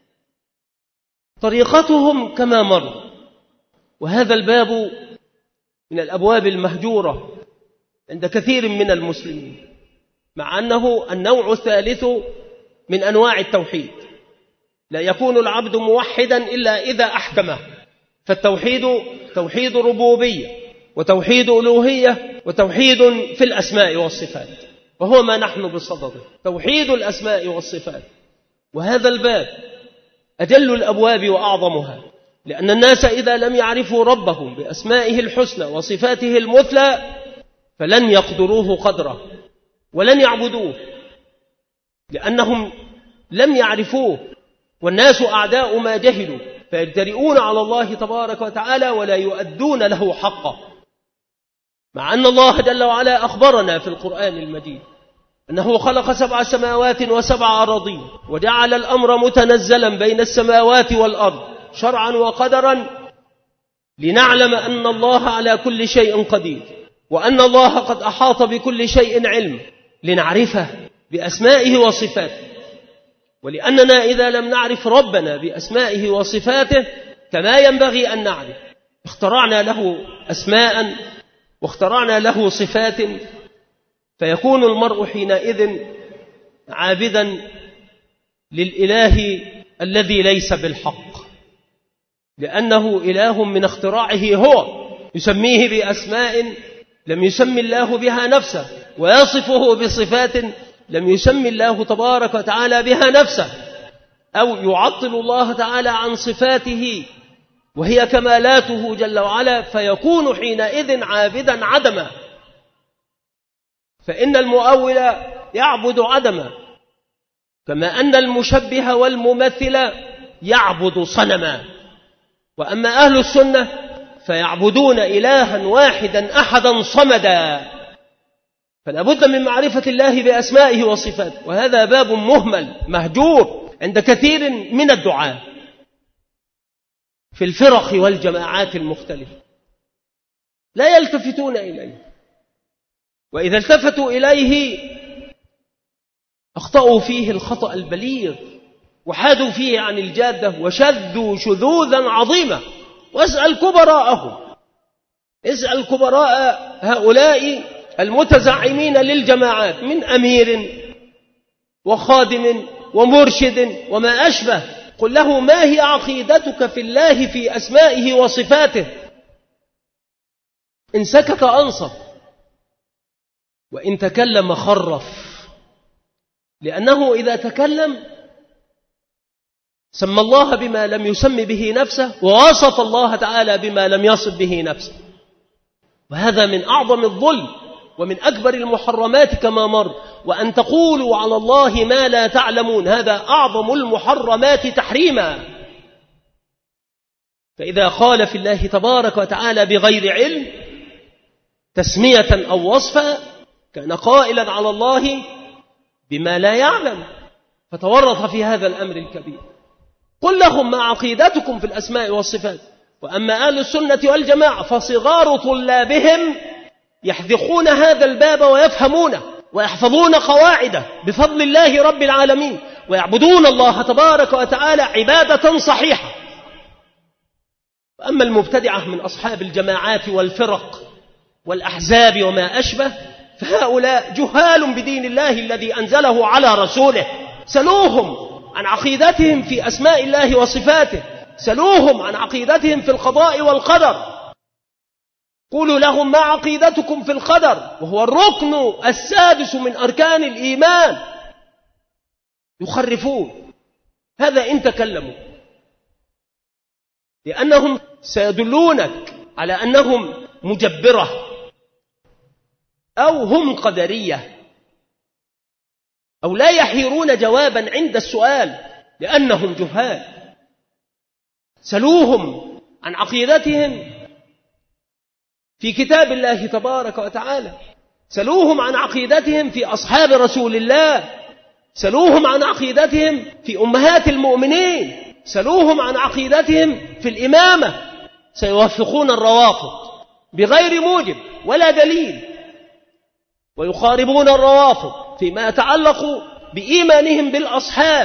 طريقتهم كما مر، وهذا الباب من الأبواب المهجورة عند كثير من المسلمين، مع أنه النوع الثالث من أنواع التوحيد. لا يكون العبد موحدا إلا إذا أحكمه، فالتوحيد توحيد ربوبية وتوحيد ألوهية وتوحيد في الأسماء والصفات، وهو ما نحن بصدده، توحيد الأسماء والصفات. وهذا الباب أجل الأبواب وأعظمها، لأن الناس إذا لم يعرفوا ربهم بأسمائه الحسنى وصفاته المثلى فلن يقدروه قدره ولن يعبدوه، لأنهم لم يعرفوه، والناس أعداء ما جهلوا، فيجترئون على الله تبارك وتعالى ولا يؤدون له حقه. مع أن الله جل وعلا أخبرنا في القرآن المجيد أنه خلق 7 سماوات و7 أراضين، وجعل الأمر متنزلا بين السماوات والأرض شرعا وقدرا، لنعلم أن الله على كل شيء قدير، وأن الله قد أحاط بكل شيء علم، لنعرفه بأسمائه وصفاته. ولأننا إذا لم نعرف ربنا بأسمائه وصفاته كما ينبغي أن نعرف، اخترعنا له أسماء واخترعنا له صفات، فيكون المرء حينئذ عابدا للإله الذي ليس بالحق، لأنه إله من اختراعه هو، يسميه بأسماء لم يسمي الله بها نفسه، ويصفه بصفات لم يسمي الله تبارك وتعالى بها نفسه، أو يعطل الله تعالى عن صفاته وهي كمالاته جل وعلا، فيكون حينئذ عابدا عدما. فإن المؤول يعبد عدما، كما أن المشبه والممثل يعبد صنما. وأما أهل السنة فيعبدون إلها واحدا أحدا صمدا، فلا بد من معرفة الله بأسمائه وصفاته، وهذا باب مهمل مهجور عند كثير من الدعاة في الفرق والجماعات المختلفة، لا يلتفتون إليه، وإذا التفتوا إليه أخطأوا فيه الخطأ البليغ، وحادوا فيه عن الجادة، وشذوا شذوذا عظيما. واسأل كبراءهم، اسأل كبراء هؤلاء المتزعمين للجماعات من أمير وخادم ومرشد وما أشبه، قل له ما هي عقيدتك في الله في أسمائه وصفاته؟ إن سكت أنصف، وإن تكلم خرف، لأنه إذا تكلم سمى الله بما لم يسم به نفسه، ووصف الله تعالى بما لم يصف به نفسه، وهذا من أعظم الظلم ومن أكبر المحرمات كما مر. وأن تقولوا على الله ما لا تعلمون، هذا أعظم المحرمات تحريما. فإذا قال في الله تبارك وتعالى بغير علم تسمية أو وصفا كان قائلا على الله بما لا يعلم، فتورط في هذا الأمر الكبير. قل لهم ما عقيدتكم في الأسماء والصفات. وأما أهل السنة والجماعة فصغار طلابهم يحذقون هذا الباب ويفهمونه ويحفظون قواعده بفضل الله رب العالمين، ويعبدون الله تبارك وتعالى عبادة صحيحة. وأما المبتدعة من أصحاب الجماعات والفرق والأحزاب وما أشبه، فهؤلاء جهال بدين الله الذي أنزله على رسوله. سلوهم عن عقيدتهم في أسماء الله وصفاته، سلوهم عن عقيدتهم في القضاء والقدر. قولوا لهم ما عقيدتكم في القدر، وهو الركن السادس من أركان الإيمان. يخرفون هذا إن تكلموا، لأنهم سيدلونك على أنهم مجبرة أو هم قدرية، أو لا يحيرون جوابا عند السؤال لأنهم جهال. سلوهم عن عقيدتهم في كتاب الله تبارك وتعالى. سلوهم عن عقيدتهم في أصحاب رسول الله، سلوهم عن عقيدتهم في أمهات المؤمنين، سلوهم عن عقيدتهم في الإمامة، سيوفقون الروافض بغير موجب ولا دليل، ويخاربون الروافض فيما يتعلق بإيمانهم بالأصحاب،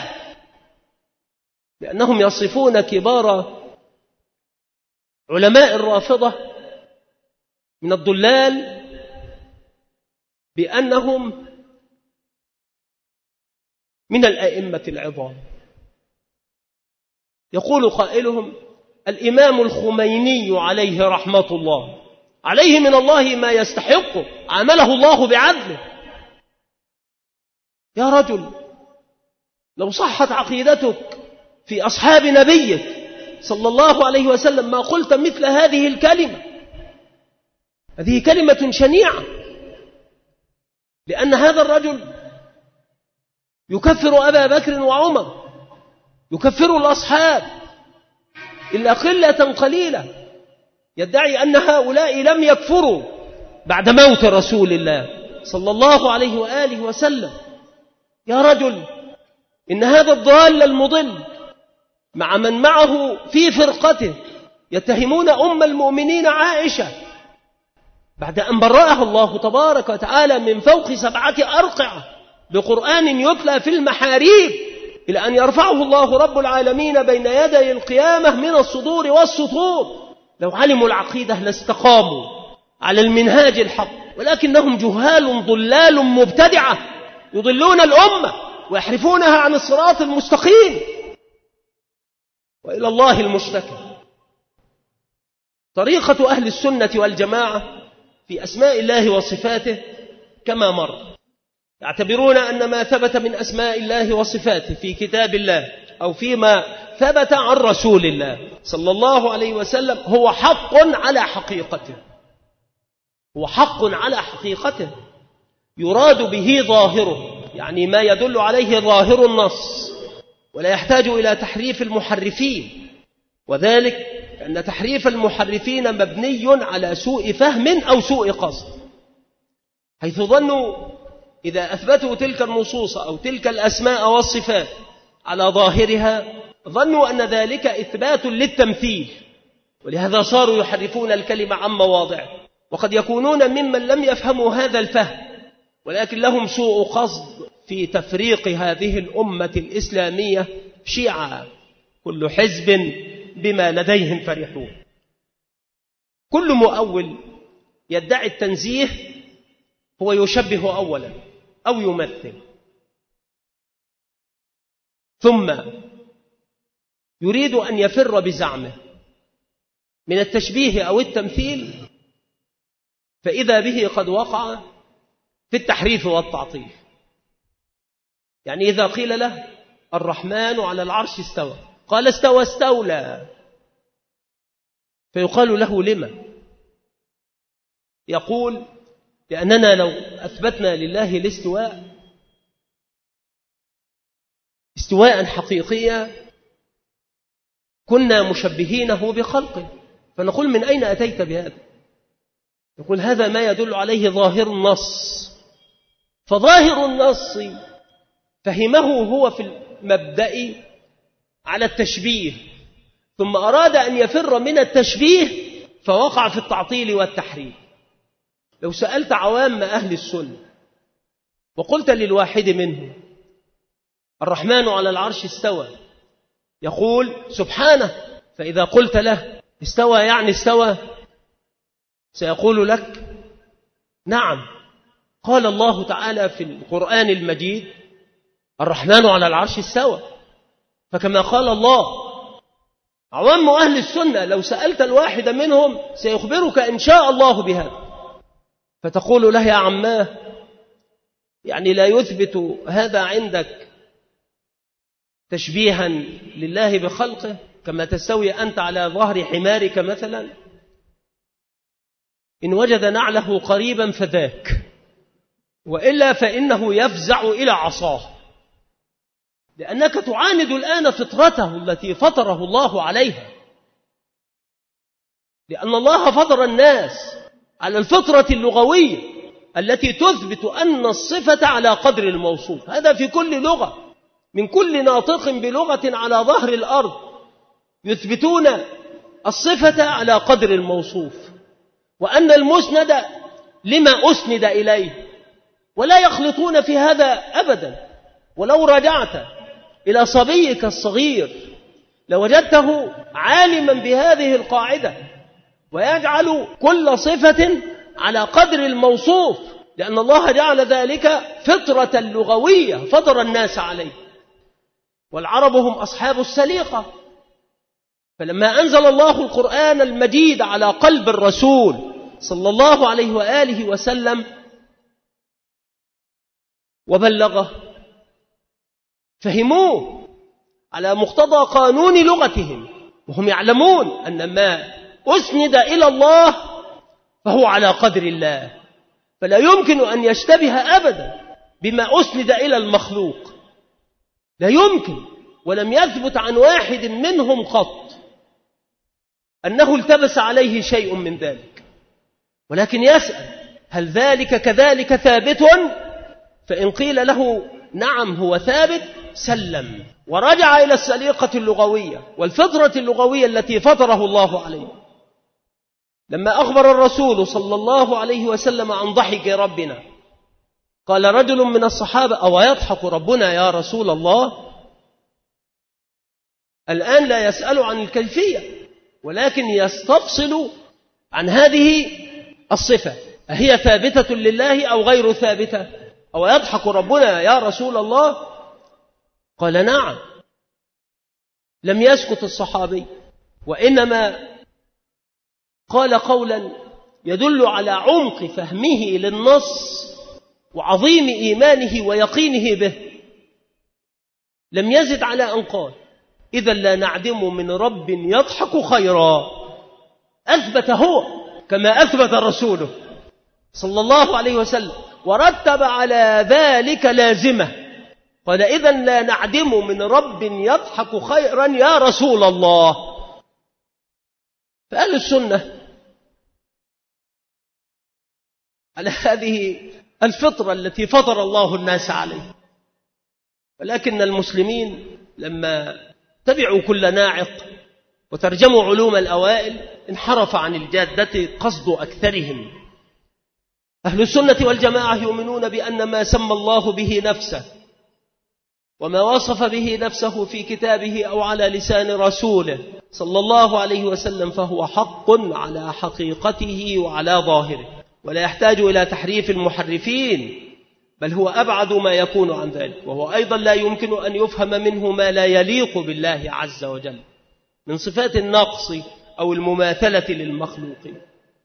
لأنهم يصفون كبار علماء الرافضة من الضلال بأنهم من الأئمة العظام. يقول قائلهم: الإمام الخميني عليه رحمة الله، عليه من الله ما يستحق، عامله الله بعدله. يا رجل، لو صحت عقيدتك في أصحاب نبيك صلى الله عليه وسلم ما قلت مثل هذه الكلمة. هذه كلمة شنيعة، لأن هذا الرجل يكفر أبا بكر وعمر، يكفر الأصحاب إلا قلة قليلة، يدعي أن هؤلاء لم يكفروا بعد موت رسول الله صلى الله عليه وآله وسلم. يا رجل، إن هذا الضال المضل مع من معه في فرقته يتهمون أم المؤمنين عائشة بعد أن برأها الله تبارك وتعالى من فوق 7 أرقعة بقرآن يتلى في المحاريب، إلى أن يرفعه الله رب العالمين بين يدي القيامة من الصدور والسطور. لو علموا العقيدة لاستقاموا على المنهاج الحق، ولكنهم جهال ضلال مبتدعة يضلون الأمة ويحرفونها عن الصراط المستقيم، وإلى الله المشتكى. طريقة أهل السنة والجماعة في أسماء الله وصفاته كما مر، يعتبرون أن ما ثبت من أسماء الله وصفاته في كتاب الله أو فيما ثبت عن رسول الله صلى الله عليه وسلم هو حق على حقيقته، هو حق على حقيقته، يراد به ظاهره، يعني ما يدل عليه ظاهر النص، ولا يحتاج إلى تحريف المحرفين، وذلك أن تحريف المحرفين مبني على سوء فهم أو سوء قصد، حيث ظنوا إذا أثبتوا تلك النصوص أو تلك الأسماء والصفات على ظاهرها ظنوا أن ذلك إثبات للتمثيل، ولهذا صاروا يحرفون الكلمة عن مواضعه. وقد يكونون ممن لم يفهموا هذا الفهم، ولكن لهم سوء قصد في تفريق هذه الأمة الإسلامية شيعا، كل حزب بما لديهم فرحون. كل مؤول يدعي التنزيه هو يشبه أولا أو يمثل، ثم يريد أن يفر بزعمه من التشبيه أو التمثيل، فإذا به قد وقع في التحريف والتعطيل. يعني إذا قيل له الرحمن على العرش استوى، قال استوى استولى، فيقال له لما؟ يقول لأننا لو أثبتنا لله الاستواء استواء حقيقيا كنا مشبهينه بخلقه، فنقول من أين أتيت بهذا؟ يقول هذا ما يدل عليه ظاهر النص، فظاهر النص فهمه هو في المبدأ على التشبيه، ثم أراد أن يفر من التشبيه فوقع في التعطيل والتحريف. لو سألت عوام أهل السنة وقلت للواحد منهم الرحمن على العرش استوى، يقول سبحانه، فإذا قلت له استوى يعني استوى، سيقول لك نعم، قال الله تعالى في القرآن المجيد الرحمن على العرش استوى، فكما قال الله. عوام أهل السنة لو سألت الواحد منهم سيخبرك إن شاء الله بهذا، فتقول له يا عماه يعني لا يثبت هذا عندك تشبيها لله بخلقه كما تستوي أنت على ظهر حمارك مثلا؟ إن وجد نعله قريبا فذاك، وإلا فإنه يفزع إلى عصاه، لأنك تعاند الآن فطرته التي فطره الله عليها، لأن الله فطر الناس على الفطرة اللغوية التي تثبت أن الصفة على قدر الموصوف. هذا في كل لغة، من كل ناطق بلغة على ظهر الأرض يثبتون الصفة على قدر الموصوف، وأن المسند لما أسند إليه، ولا يخلطون في هذا أبدا. ولو رجعت إلى صبيك الصغير لوجدته عالما بهذه القاعدة، ويجعل كل صفة على قدر الموصوف، لأن الله جعل ذلك فطرة لغوية فطر الناس عليه. والعرب هم أصحاب السليقة، فلما أنزل الله القرآن المجيد على قلب الرسول صلى الله عليه وآله وسلم وبلغه، فهموه على مقتضى قانون لغتهم، وهم يعلمون أن ما أسند إلى الله فهو على قدر الله، فلا يمكن أن يشتبه أبدا بما أسند إلى المخلوق، لا يمكن. ولم يثبت عن واحد منهم قط أنه التبس عليه شيء من ذلك، ولكن يسأل هل ذلك كذلك ثابت؟ فإن قيل له نعم هو ثابت سلم، ورجع إلى السليقة اللغوية والفطرة اللغوية التي فطره الله عليه. لما أخبر الرسول صلى الله عليه وسلم عن ضحك ربنا، قال رجل من الصحابة: أو يضحك ربنا يا رسول الله؟ الآن لا يسأل عن الكيفية، ولكن يستفصل عن هذه الصفة، أهي ثابتة لله أو غير ثابتة؟ أو يضحك ربنا يا رسول الله؟ قال نعم. لم يسكت الصحابي، وإنما قال قولا يدل على عمق فهمه للنص وعظيم إيمانه ويقينه به. لم يزد على أن قال: إذا لا نعدم من رب يضحك خيرا. أثبت هو كما أثبت رسوله صلى الله عليه وسلم، ورتب على ذلك لازمة، قال: إذا لا نعدم من رب يضحك خيرا يا رسول الله. فأهل السنة على هذه الفطرة التي فطر الله الناس عليه، ولكن المسلمين لما تبعوا كل ناعق وترجموا علوم الأوائل انحرف عن الجادة قصد أكثرهم. أهل السنة والجماعة يؤمنون بأن ما سمى الله به نفسه وما وصف به نفسه في كتابه أو على لسان رسوله صلى الله عليه وسلم فهو حق على حقيقته وعلى ظاهره، ولا يحتاج إلى تحريف المحرفين، بل هو أبعد ما يكون عن ذلك. وهو أيضا لا يمكن أن يفهم منه ما لا يليق بالله عز وجل من صفات النقص أو المماثلة للمخلوقين.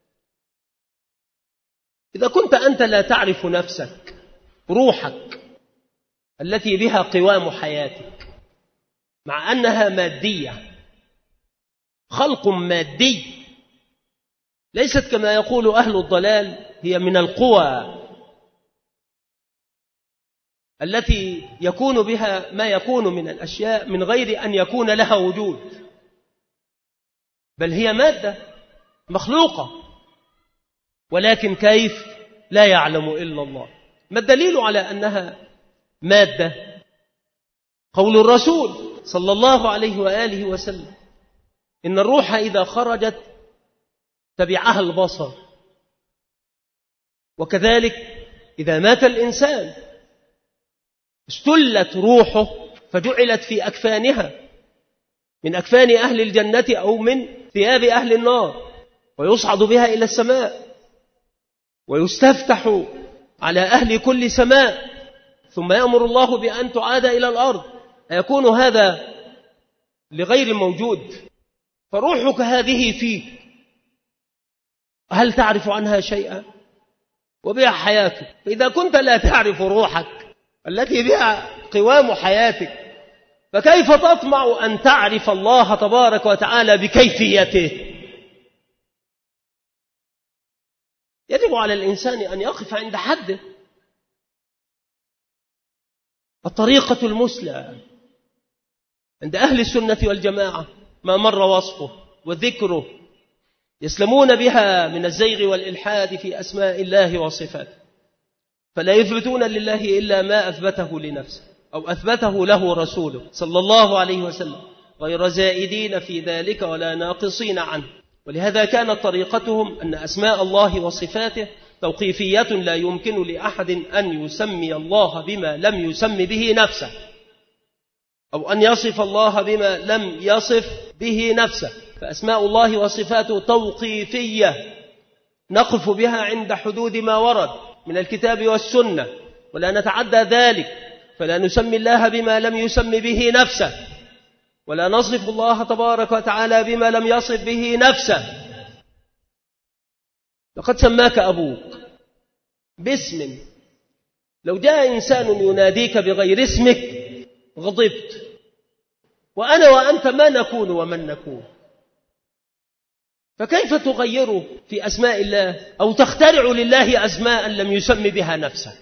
إذا كنت أنت لا تعرف نفسك، روحك التي بها قوام حياتك، مع أنها مادية، خلق مادي، ليست كما يقول أهل الضلال هي من القوى التي يكون بها ما يكون من الأشياء من غير أن يكون لها وجود، بل هي مادة مخلوقة، ولكن كيف لا يعلم إلا الله. ما الدليل على أنها مادة؟ قول الرسول صلى الله عليه وآله وسلم: إن الروح إذا خرجت تبعها البصر، وكذلك إذا مات الإنسان استلت روحه فجعلت في أكفانها، من أكفان أهل الجنة أو من ثياب أهل النار، ويصعد بها إلى السماء، ويستفتح على أهل كل سماء، ثم يأمر الله بأن تعاد إلى الأرض. أيكون هذا لغير موجود؟ فروحك هذه فيك، هل تعرف عنها شيئا؟ وبها حياتك. فإذا كنت لا تعرف روحك التي بها قوام حياتك، فكيف تطمع أن تعرف الله تبارك وتعالى بكيفيته؟ يجب على الإنسان أن يقف عند حده. الطريقة المثلى عند أهل السنة والجماعة ما مر وصفه وذكره يسلمون بها من الزيغ والإلحاد في أسماء الله وصفاته، فلا يثبتون لله إلا ما أثبته لنفسه أو أثبته له رسوله صلى الله عليه وسلم، غير زائدين في ذلك ولا ناقصين عنه. ولهذا كانت طريقتهم أن أسماء الله وصفاته توقيفية، لا يمكن لأحد أن يسمي الله بما لم يسم به نفسه، أو أن يصف الله بما لم يصف به نفسه. فأسماء الله وصفاته توقيفية نقف بها عند حدود ما ورد من الكتاب والسنة، ولا نتعدى ذلك، فلا نسمي الله بما لم يسم به نفسه، ولا نصف الله تبارك وتعالى بما لم يصف به نفسه. لقد سماك أبوك باسم، لو جاء إنسان يناديك بغير اسمك غضبت، وأنا وأنت ما نكون ومن نكون، فكيف تغيره في أسماء الله أو تخترع لله أسماء لم يسم بها نفسه؟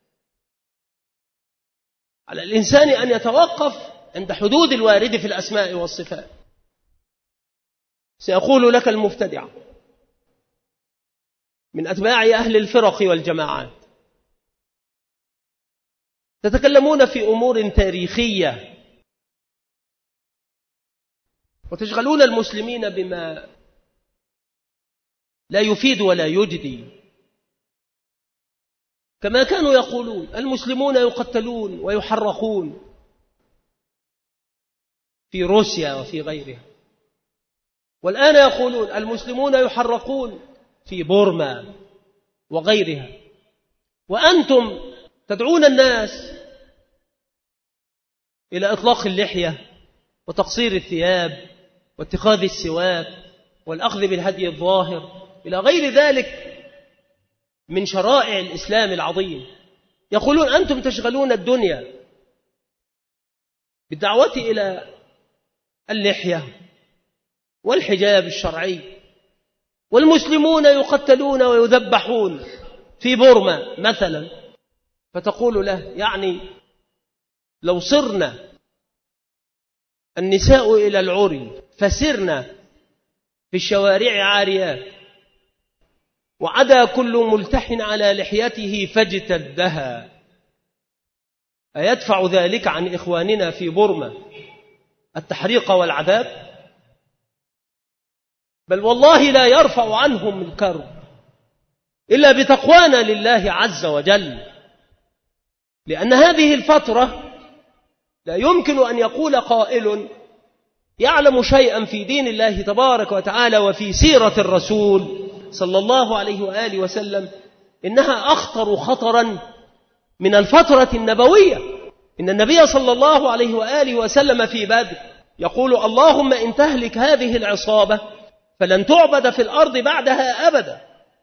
على الإنسان أن يتوقف عند حدود الوارد في الأسماء والصفات. سيقول لك المبتدع من أتباع أهل الفرق والجماعات، تتكلمون في أمور تاريخية وتشغلون المسلمين بما لا يفيد ولا يجدي، كما كانوا يقولون المسلمون يقتلون ويحرقون في روسيا وفي غيرها، والآن يقولون المسلمون يحرقون في بورما وغيرها، وأنتم تدعون الناس إلى إطلاق اللحية وتقصير الثياب واتخاذ السواك والأخذ بالهدي الظاهر إلى غير ذلك من شرائع الإسلام العظيم. يقولون أنتم تشغلون الدنيا بالدعوة إلى اللحية والحجاب الشرعي، والمسلمون يقتلون ويذبحون في بورما مثلا، فتقول له يعني لو صرنا النساء إلى العري فسرنا في الشوارع عاريات وعدا كل ملتحن على لحيته فاجتدها، أيدفع ذلك عن إخواننا في بورما التحريق والعذاب؟ بل والله لا يرفع عنهم الكرب إلا بتقوانا لله عز وجل، لأن هذه الفترة لا يمكن أن يقول قائل يعلم شيئا في دين الله تبارك وتعالى وفي سيرة الرسول صلى الله عليه وآله وسلم إنها أخطر خطرا من الفترة النبوية. إن النبي صلى الله عليه وآله وسلم في بدر يقول اللهم إن تهلك هذه العصابة فلن تعبد في الأرض بعدها أبدا.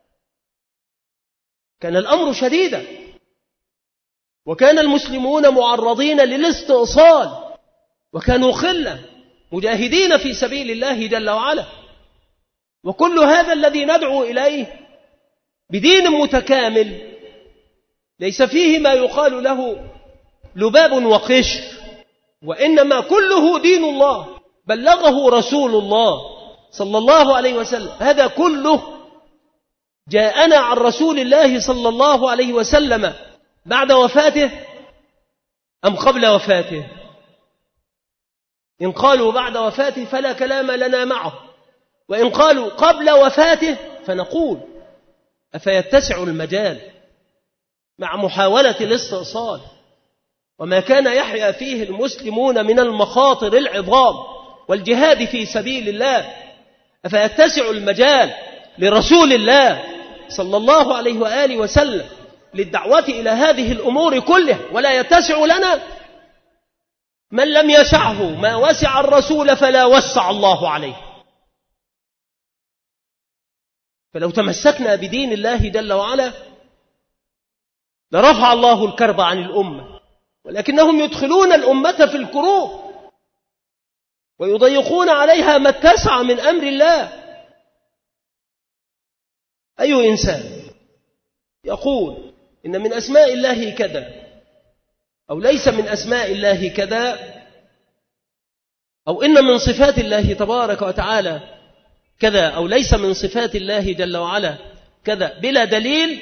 كان الأمر شديدا، وكان المسلمون معرضين للاستئصال، وكانوا خلة مجاهدين في سبيل الله جل وعلا. وكل هذا الذي ندعو إليه بدين متكامل ليس فيه ما يقال له لباب وقشر، وإنما كله دين الله بلغه رسول الله صلى الله عليه وسلم. هذا كله جاءنا عن رسول الله صلى الله عليه وسلم بعد وفاته أم قبل وفاته؟ إن قالوا بعد وفاته فلا كلام لنا معه، وإن قالوا قبل وفاته فنقول أفيتسع المجال مع محاولة الاستئصال وما كان يحيا فيه المسلمون من المخاطر العظام والجهاد في سبيل الله، أفيتسع المجال لرسول الله صلى الله عليه وآله وسلم للدعوة إلى هذه الأمور كلها؟ ولا يتسع لنا. من لم يسعه ما وسع الرسول فلا وسع الله عليه. فلو تمسكنا بدين الله جل وعلا لرفع الله الكرب عن الأمة، ولكنهم يدخلون الأمة في الكروب ويضيقون عليها ما اتسع من أمر الله. أي إنسان يقول إن من أسماء الله كذا أو ليس من أسماء الله كذا، أو إن من صفات الله تبارك وتعالى كذا أو ليس من صفات الله جل وعلا كذا بلا دليل،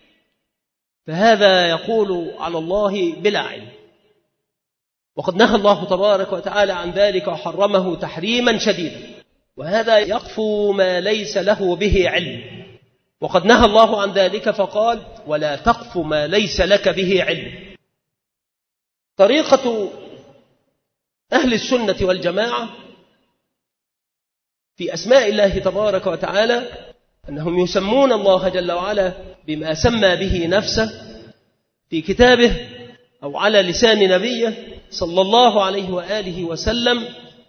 فهذا يقول على الله بلا علم. وقد نهى الله تبارك وتعالى عن ذلك وحرمه تحريما شديدا، وهذا يقفو ما ليس له به علم. وقد نهى الله عن ذلك فقال: ولا تقف ما ليس لك به علم. طريقة أهل السنة والجماعة في أسماء الله تبارك وتعالى أنهم يسمون الله جل وعلا بما سمى به نفسه في كتابه أو على لسان نبيه صلى الله عليه وآله وسلم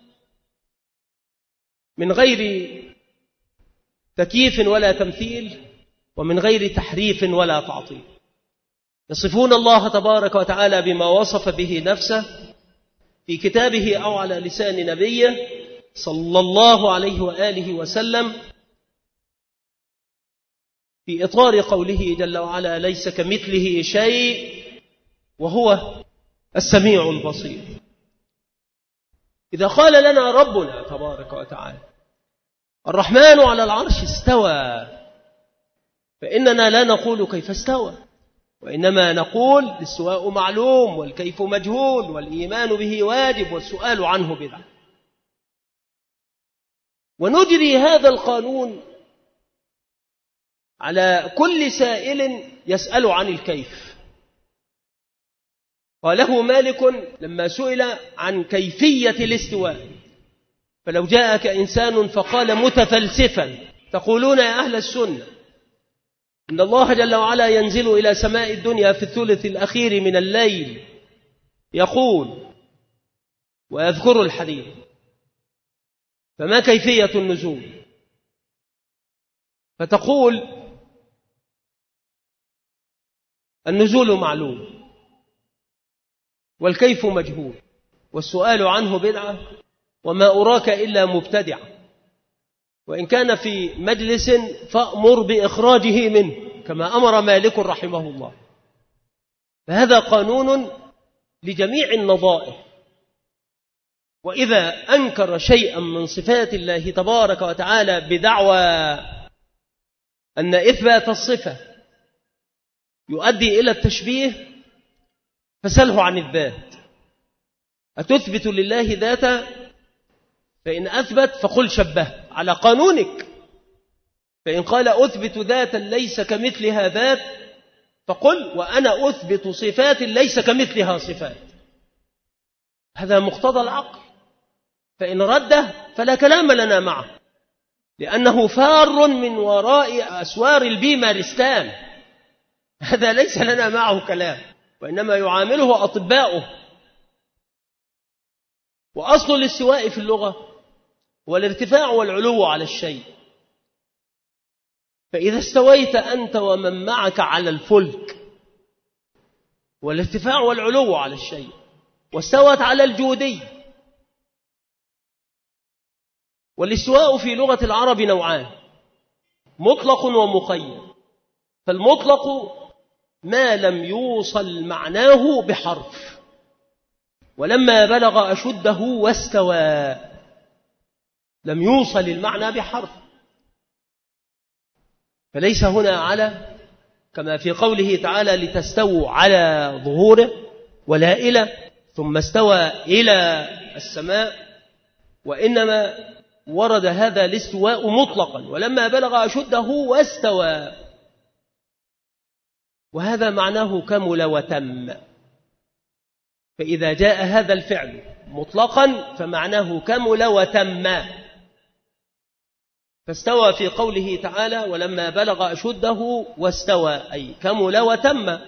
من غير تكييف ولا تمثيل ومن غير تحريف ولا تعطيل. يصفون الله تبارك وتعالى بما وصف به نفسه في كتابه أو على لسان نبيه صلى الله عليه وآله وسلم في إطار قوله جل وعلا: ليس كمثله شيء وهو السميع البصير. إذا قال لنا ربنا تبارك وتعالى: الرحمن على العرش استوى، فإننا لا نقول كيف استوى، وإنما نقول الاستواء معلوم والكيف مجهول والإيمان به واجب والسؤال عنه بدعة. ونجري هذا القانون على كل سائل يسأل عن الكيف. قاله مالك لما سئل عن كيفية الاستواء: فلو جاءك إنسان فقال متفلسفا: تقولون يا أهل السنة إن الله جل وعلا ينزل إلى سماء الدنيا في الثلث الأخير من الليل يقول ويذكر الحديث، فما كيفية النزول؟ فتقول: النزول معلوم والكيف مجهول والسؤال عنه بدعة وما أراك إلا مبتدع، وإن كان في مجلس فأمر بإخراجه منه كما أمر مالك رحمه الله. فهذا قانون لجميع النظائر. وإذا أنكر شيئا من صفات الله تبارك وتعالى بدعوى أن إثبات الصفة يؤدي إلى التشبيه فسله عن الذات: أتثبت لله ذاتا؟ فإن أثبت فقل شبه على قانونك، فإن قال أثبت ذاتا ليس كمثلها ذات فقل وأنا أثبت صفات ليس كمثلها صفات. هذا مقتضى العقل، فإن رده فلا كلام لنا معه، لأنه فار من وراء أسوار البيمارستان. هذا ليس لنا معه كلام، وإنما يعامله أطباؤه. وأصل الاستواء في اللغة هو الارتفاع والعلو على الشيء. فإذا استويت أنت ومن معك على الفلك والارتفاع والعلو على الشيء، واستوت على الجودي. والاستواء في لغة العرب نوعان: مطلق ومقيد. فالمطلق ما لم يوصل معناه بحرف، ولما بلغ أشده واستوى لم يوصل المعنى بحرف، فليس هنا على كما في قوله تعالى: لتستووا على ظهوره، ولا إلى ثم استوى إلى السماء، وإنما ورد هذا الاستواء مطلقا ولما بلغ أشده واستوى، وهذا معناه كمل وتم. فإذا جاء هذا الفعل مطلقا فمعناه كمل وتم. فاستوى في قوله تعالى: ولما بلغ أشده واستوى، أي كمل وتم.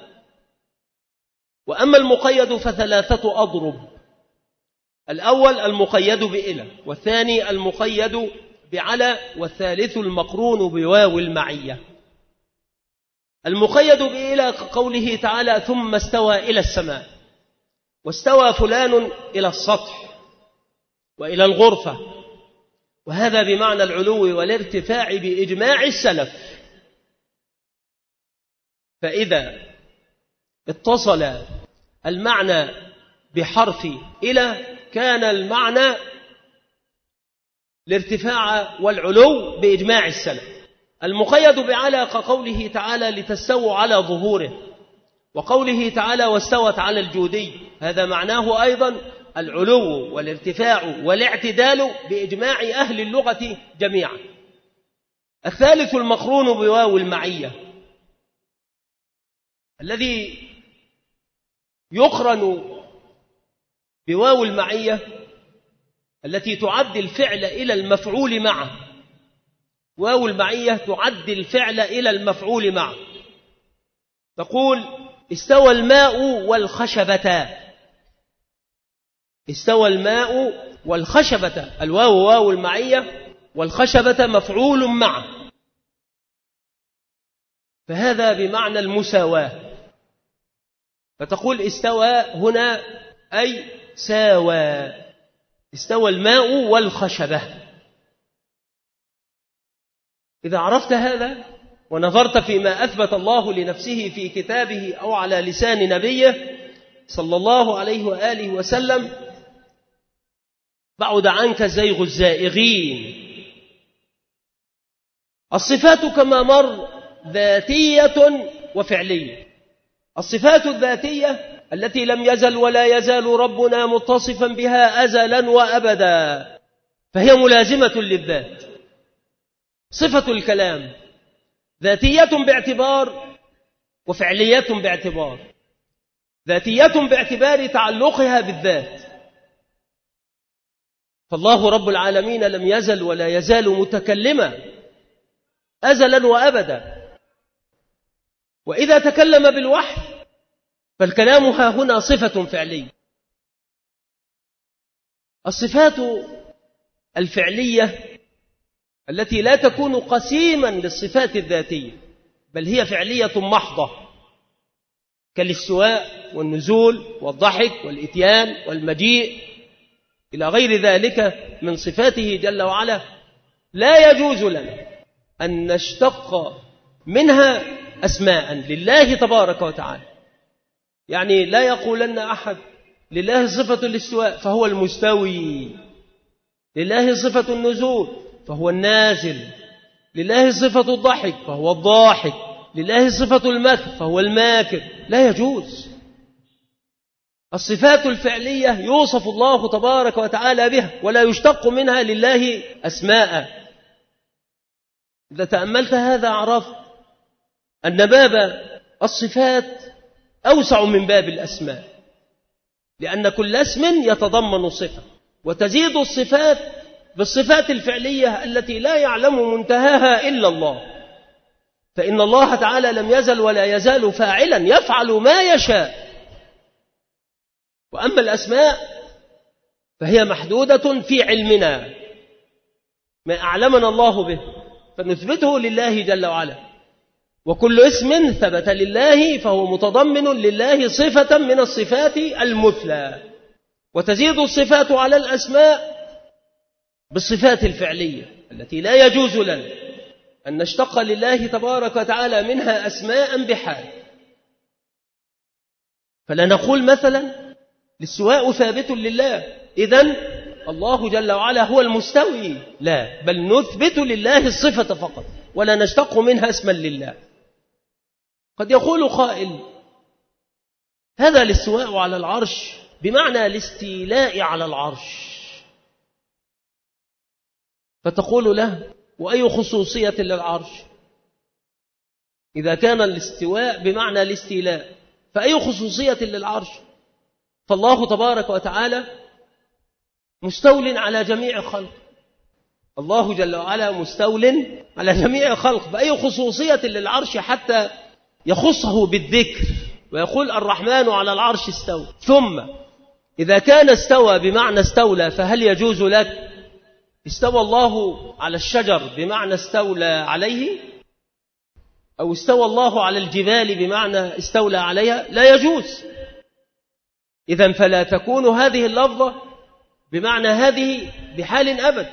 وأما المقيد فثلاثة أضرب: الأول المقيد بإلى، والثاني المقيد بعلى، والثالث المقرون بواو المعية. المقيد بإلى كقوله تعالى: ثم استوى إلى السماء، واستوى فلان إلى السطح وإلى الغرفة، وهذا بمعنى العلو والارتفاع بإجماع السلف. فإذا اتصل المعنى بحرف إلى كان المعنى الارتفاع والعلو بإجماع السلف. المقيد بعلى كقوله تعالى لتستووا على ظهوره، وقوله تعالى واستوت على الجودي، هذا معناه أيضا العلو والارتفاع والاعتدال بإجماع أهل اللغة جميعا. الثالث المقرون بواو المعية، الذي يقرن بواو المعية التي تعد الفعل إلى المفعول معه. واو المعية تعد الفعل إلى المفعول معه. تقول استوى الماء والخشبة. استوى الماء والخشبة، الواو واو المعية والخشبة مفعول معه، فهذا بمعنى المساواة. فتقول استوى هنا أي ساوى، استوى الماء والخشبة. إذا عرفت هذا ونظرت فيما أثبت الله لنفسه في كتابه أو على لسان نبيه صلى الله عليه وآله وسلم، بعد عنك زيغ الزائغين. الصفات كما مر ذاتية وفعلية. الصفات الذاتية التي لم يزل ولا يزال ربنا متصفا بها أزلا وأبدا، فهي ملازمة للذات. صفة الكلام ذاتية باعتبار وفعلية باعتبار. ذاتية باعتبار تعلقها بالذات، فالله رب العالمين لم يزل ولا يزال متكلما أزلا وأبدا. وإذا تكلم بالوحي فالكلام ها هنا صفة فعلية. الصفات الفعلية التي لا تكون قسيما للصفات الذاتية، بل هي فعلية محضة، كالاستواء والنزول والضحك والإتيان والمجيء إلى غير ذلك من صفاته جل وعلا، لا يجوز لنا أن نشتق منها أسماء لله تبارك وتعالى. يعني لا يقولن أحد لله صفة الاستواء فهو المستوي، لله صفة النزول فهو النازل، لله صفة الضحك فهو الضاحك، لله صفة المكر فهو الماكر. لا يجوز. الصفات الفعلية يوصف الله تبارك وتعالى بها ولا يشتق منها لله أسماء. إذا تأملت هذا عرفت أن باب الصفات أوسع من باب الأسماء، لأن كل اسم يتضمن صفة، وتزيد الصفات بالصفات الفعلية التي لا يعلم منتهاها إلا الله، فإن الله تعالى لم يزل ولا يزال فاعلا يفعل ما يشاء. وأما الأسماء فهي محدودة في علمنا، ما أعلمنا الله به فنثبته لله جل وعلا. وكل اسم ثبت لله فهو متضمن لله صفة من الصفات المثلى. وتزيد الصفات على الأسماء بالصفات الفعلية التي لا يجوز لنا أن نشتق لله تبارك وتعالى منها أسماء بحال. فلا نقول مثلا الاستواء ثابت لله إذن الله جل وعلا هو المستوي، لا، بل نثبت لله الصفة فقط ولا نشتق منها اسما لله. قد يقول قائل هذا الاستواء على العرش بمعنى الاستيلاء على العرش، فتقول له وأي خصوصية للعرش؟ إذا كان الاستواء بمعنى الاستيلاء فأي خصوصية للعرش؟ فالله تبارك وتعالى مستول على جميع خلق، الله جل وعلا مستول على جميع خلق، بأي خصوصية للعرش حتى يخصه بالذكر ويقول الرحمن على العرش استوى. ثم إذا كان استوى بمعنى استولى فهل يجوز لك استوى الله على الشجر بمعنى استولى عليه، أو استوى الله على الجبال بمعنى استولى عليها؟ لا يجوز. إذن فلا تكون هذه اللفظة بمعنى هذه بحال أبد،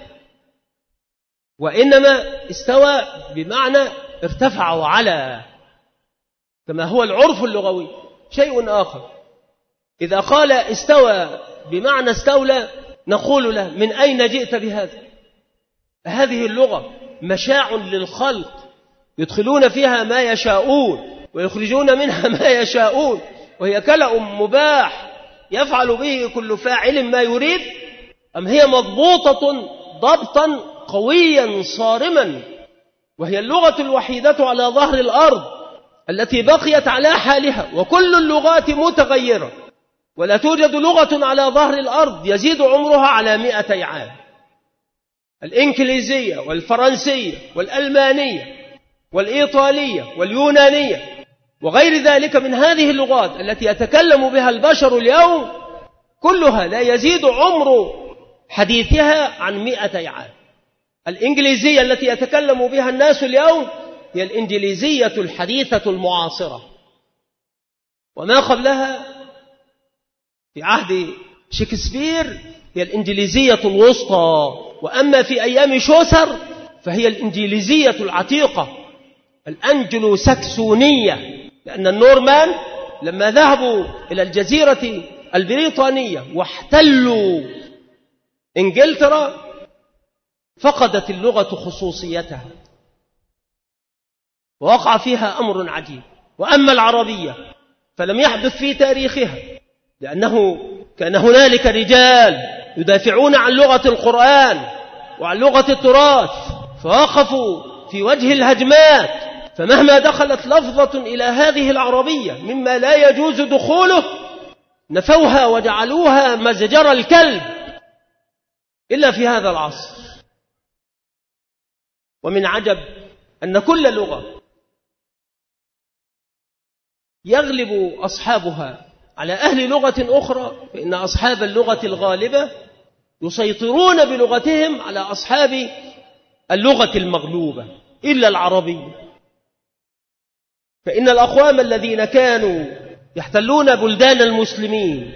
وإنما استوى بمعنى ارتفع وعلى، كما هو العرف اللغوي. شيء آخر إذا قال استوى بمعنى استولى نقول له من أين جئت بهذا؟ هذه اللغة مشاع للخلق يدخلون فيها ما يشاءون ويخرجون منها ما يشاءون، وهي كلأ مباح يفعل به كل فاعل ما يريد، أم هي مضبوطة ضبطا قويا صارما، وهي اللغة الوحيدة على ظهر الأرض التي بقيت على حالها، وكل اللغات متغيرة، ولا توجد لغة على ظهر الأرض يزيد عمرها على 200 عام. الإنجليزية والفرنسية والألمانية والإيطالية واليونانية وغير ذلك من هذه اللغات التي يتكلم بها البشر اليوم كلها لا يزيد عمر حديثها عن 200 عام. الإنجليزية التي يتكلم بها الناس اليوم هي الإنجليزية الحديثة المعاصرة، وما قبلها في عهد شكسبير هي الإنجليزية الوسطى، وأما في أيام شوسر فهي الإنجليزية العتيقة الأنجلو ساكسونية، لأن النورمان لما ذهبوا إلى الجزيرة البريطانية واحتلوا إنجلترا فقدت اللغة خصوصيتها ووقع فيها أمر عجيب. وأما العربية فلم يحدث في تاريخها، لأنه كان هنالك رجال يدافعون عن لغة القرآن وعن لغة التراث فوقفوا في وجه الهجمات، فمهما دخلت لفظة إلى هذه العربية مما لا يجوز دخوله نفوها وجعلوها مزجر الكلب إلا في هذا العصر. ومن عجب أن كل لغة يغلب أصحابها على أهل لغة أخرى، فإن أصحاب اللغة الغالبة يسيطرون بلغتهم على أصحاب اللغة المغلوبة، إلا العربية. فإن الأقوام الذين كانوا يحتلون بلدان المسلمين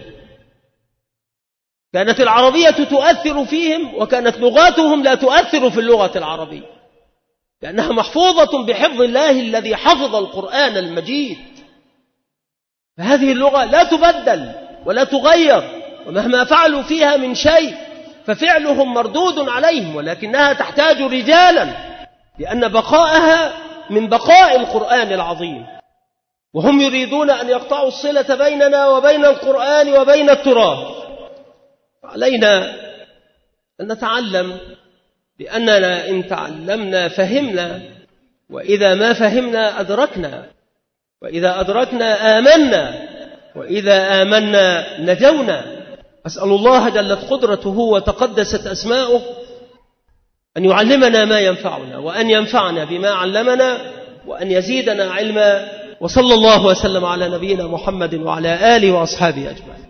كانت العربية تؤثر فيهم، وكانت لغاتهم لا تؤثر في اللغة العربية، لأنها محفوظة بحفظ الله الذي حفظ القرآن المجيد. فهذه اللغة لا تبدل ولا تغير، ومهما فعلوا فيها من شيء ففعلهم مردود عليهم، ولكنها تحتاج رجالا، لأن بقاءها من بقاء القرآن العظيم، وهم يريدون أن يقطعوا الصلة بيننا وبين القرآن وبين التراث. علينا أن نتعلم بأننا إن تعلمنا فهمنا، وإذا ما فهمنا أدركنا، وإذا أدركنا آمنا، وإذا آمنا نجونا. أسأل الله جلت قدرته وتقدست أسماؤه أن يعلمنا ما ينفعنا، وأن ينفعنا بما علمنا، وأن يزيدنا علما. وصلى الله وسلم على نبينا محمد وعلى آله وأصحابه أجمعين.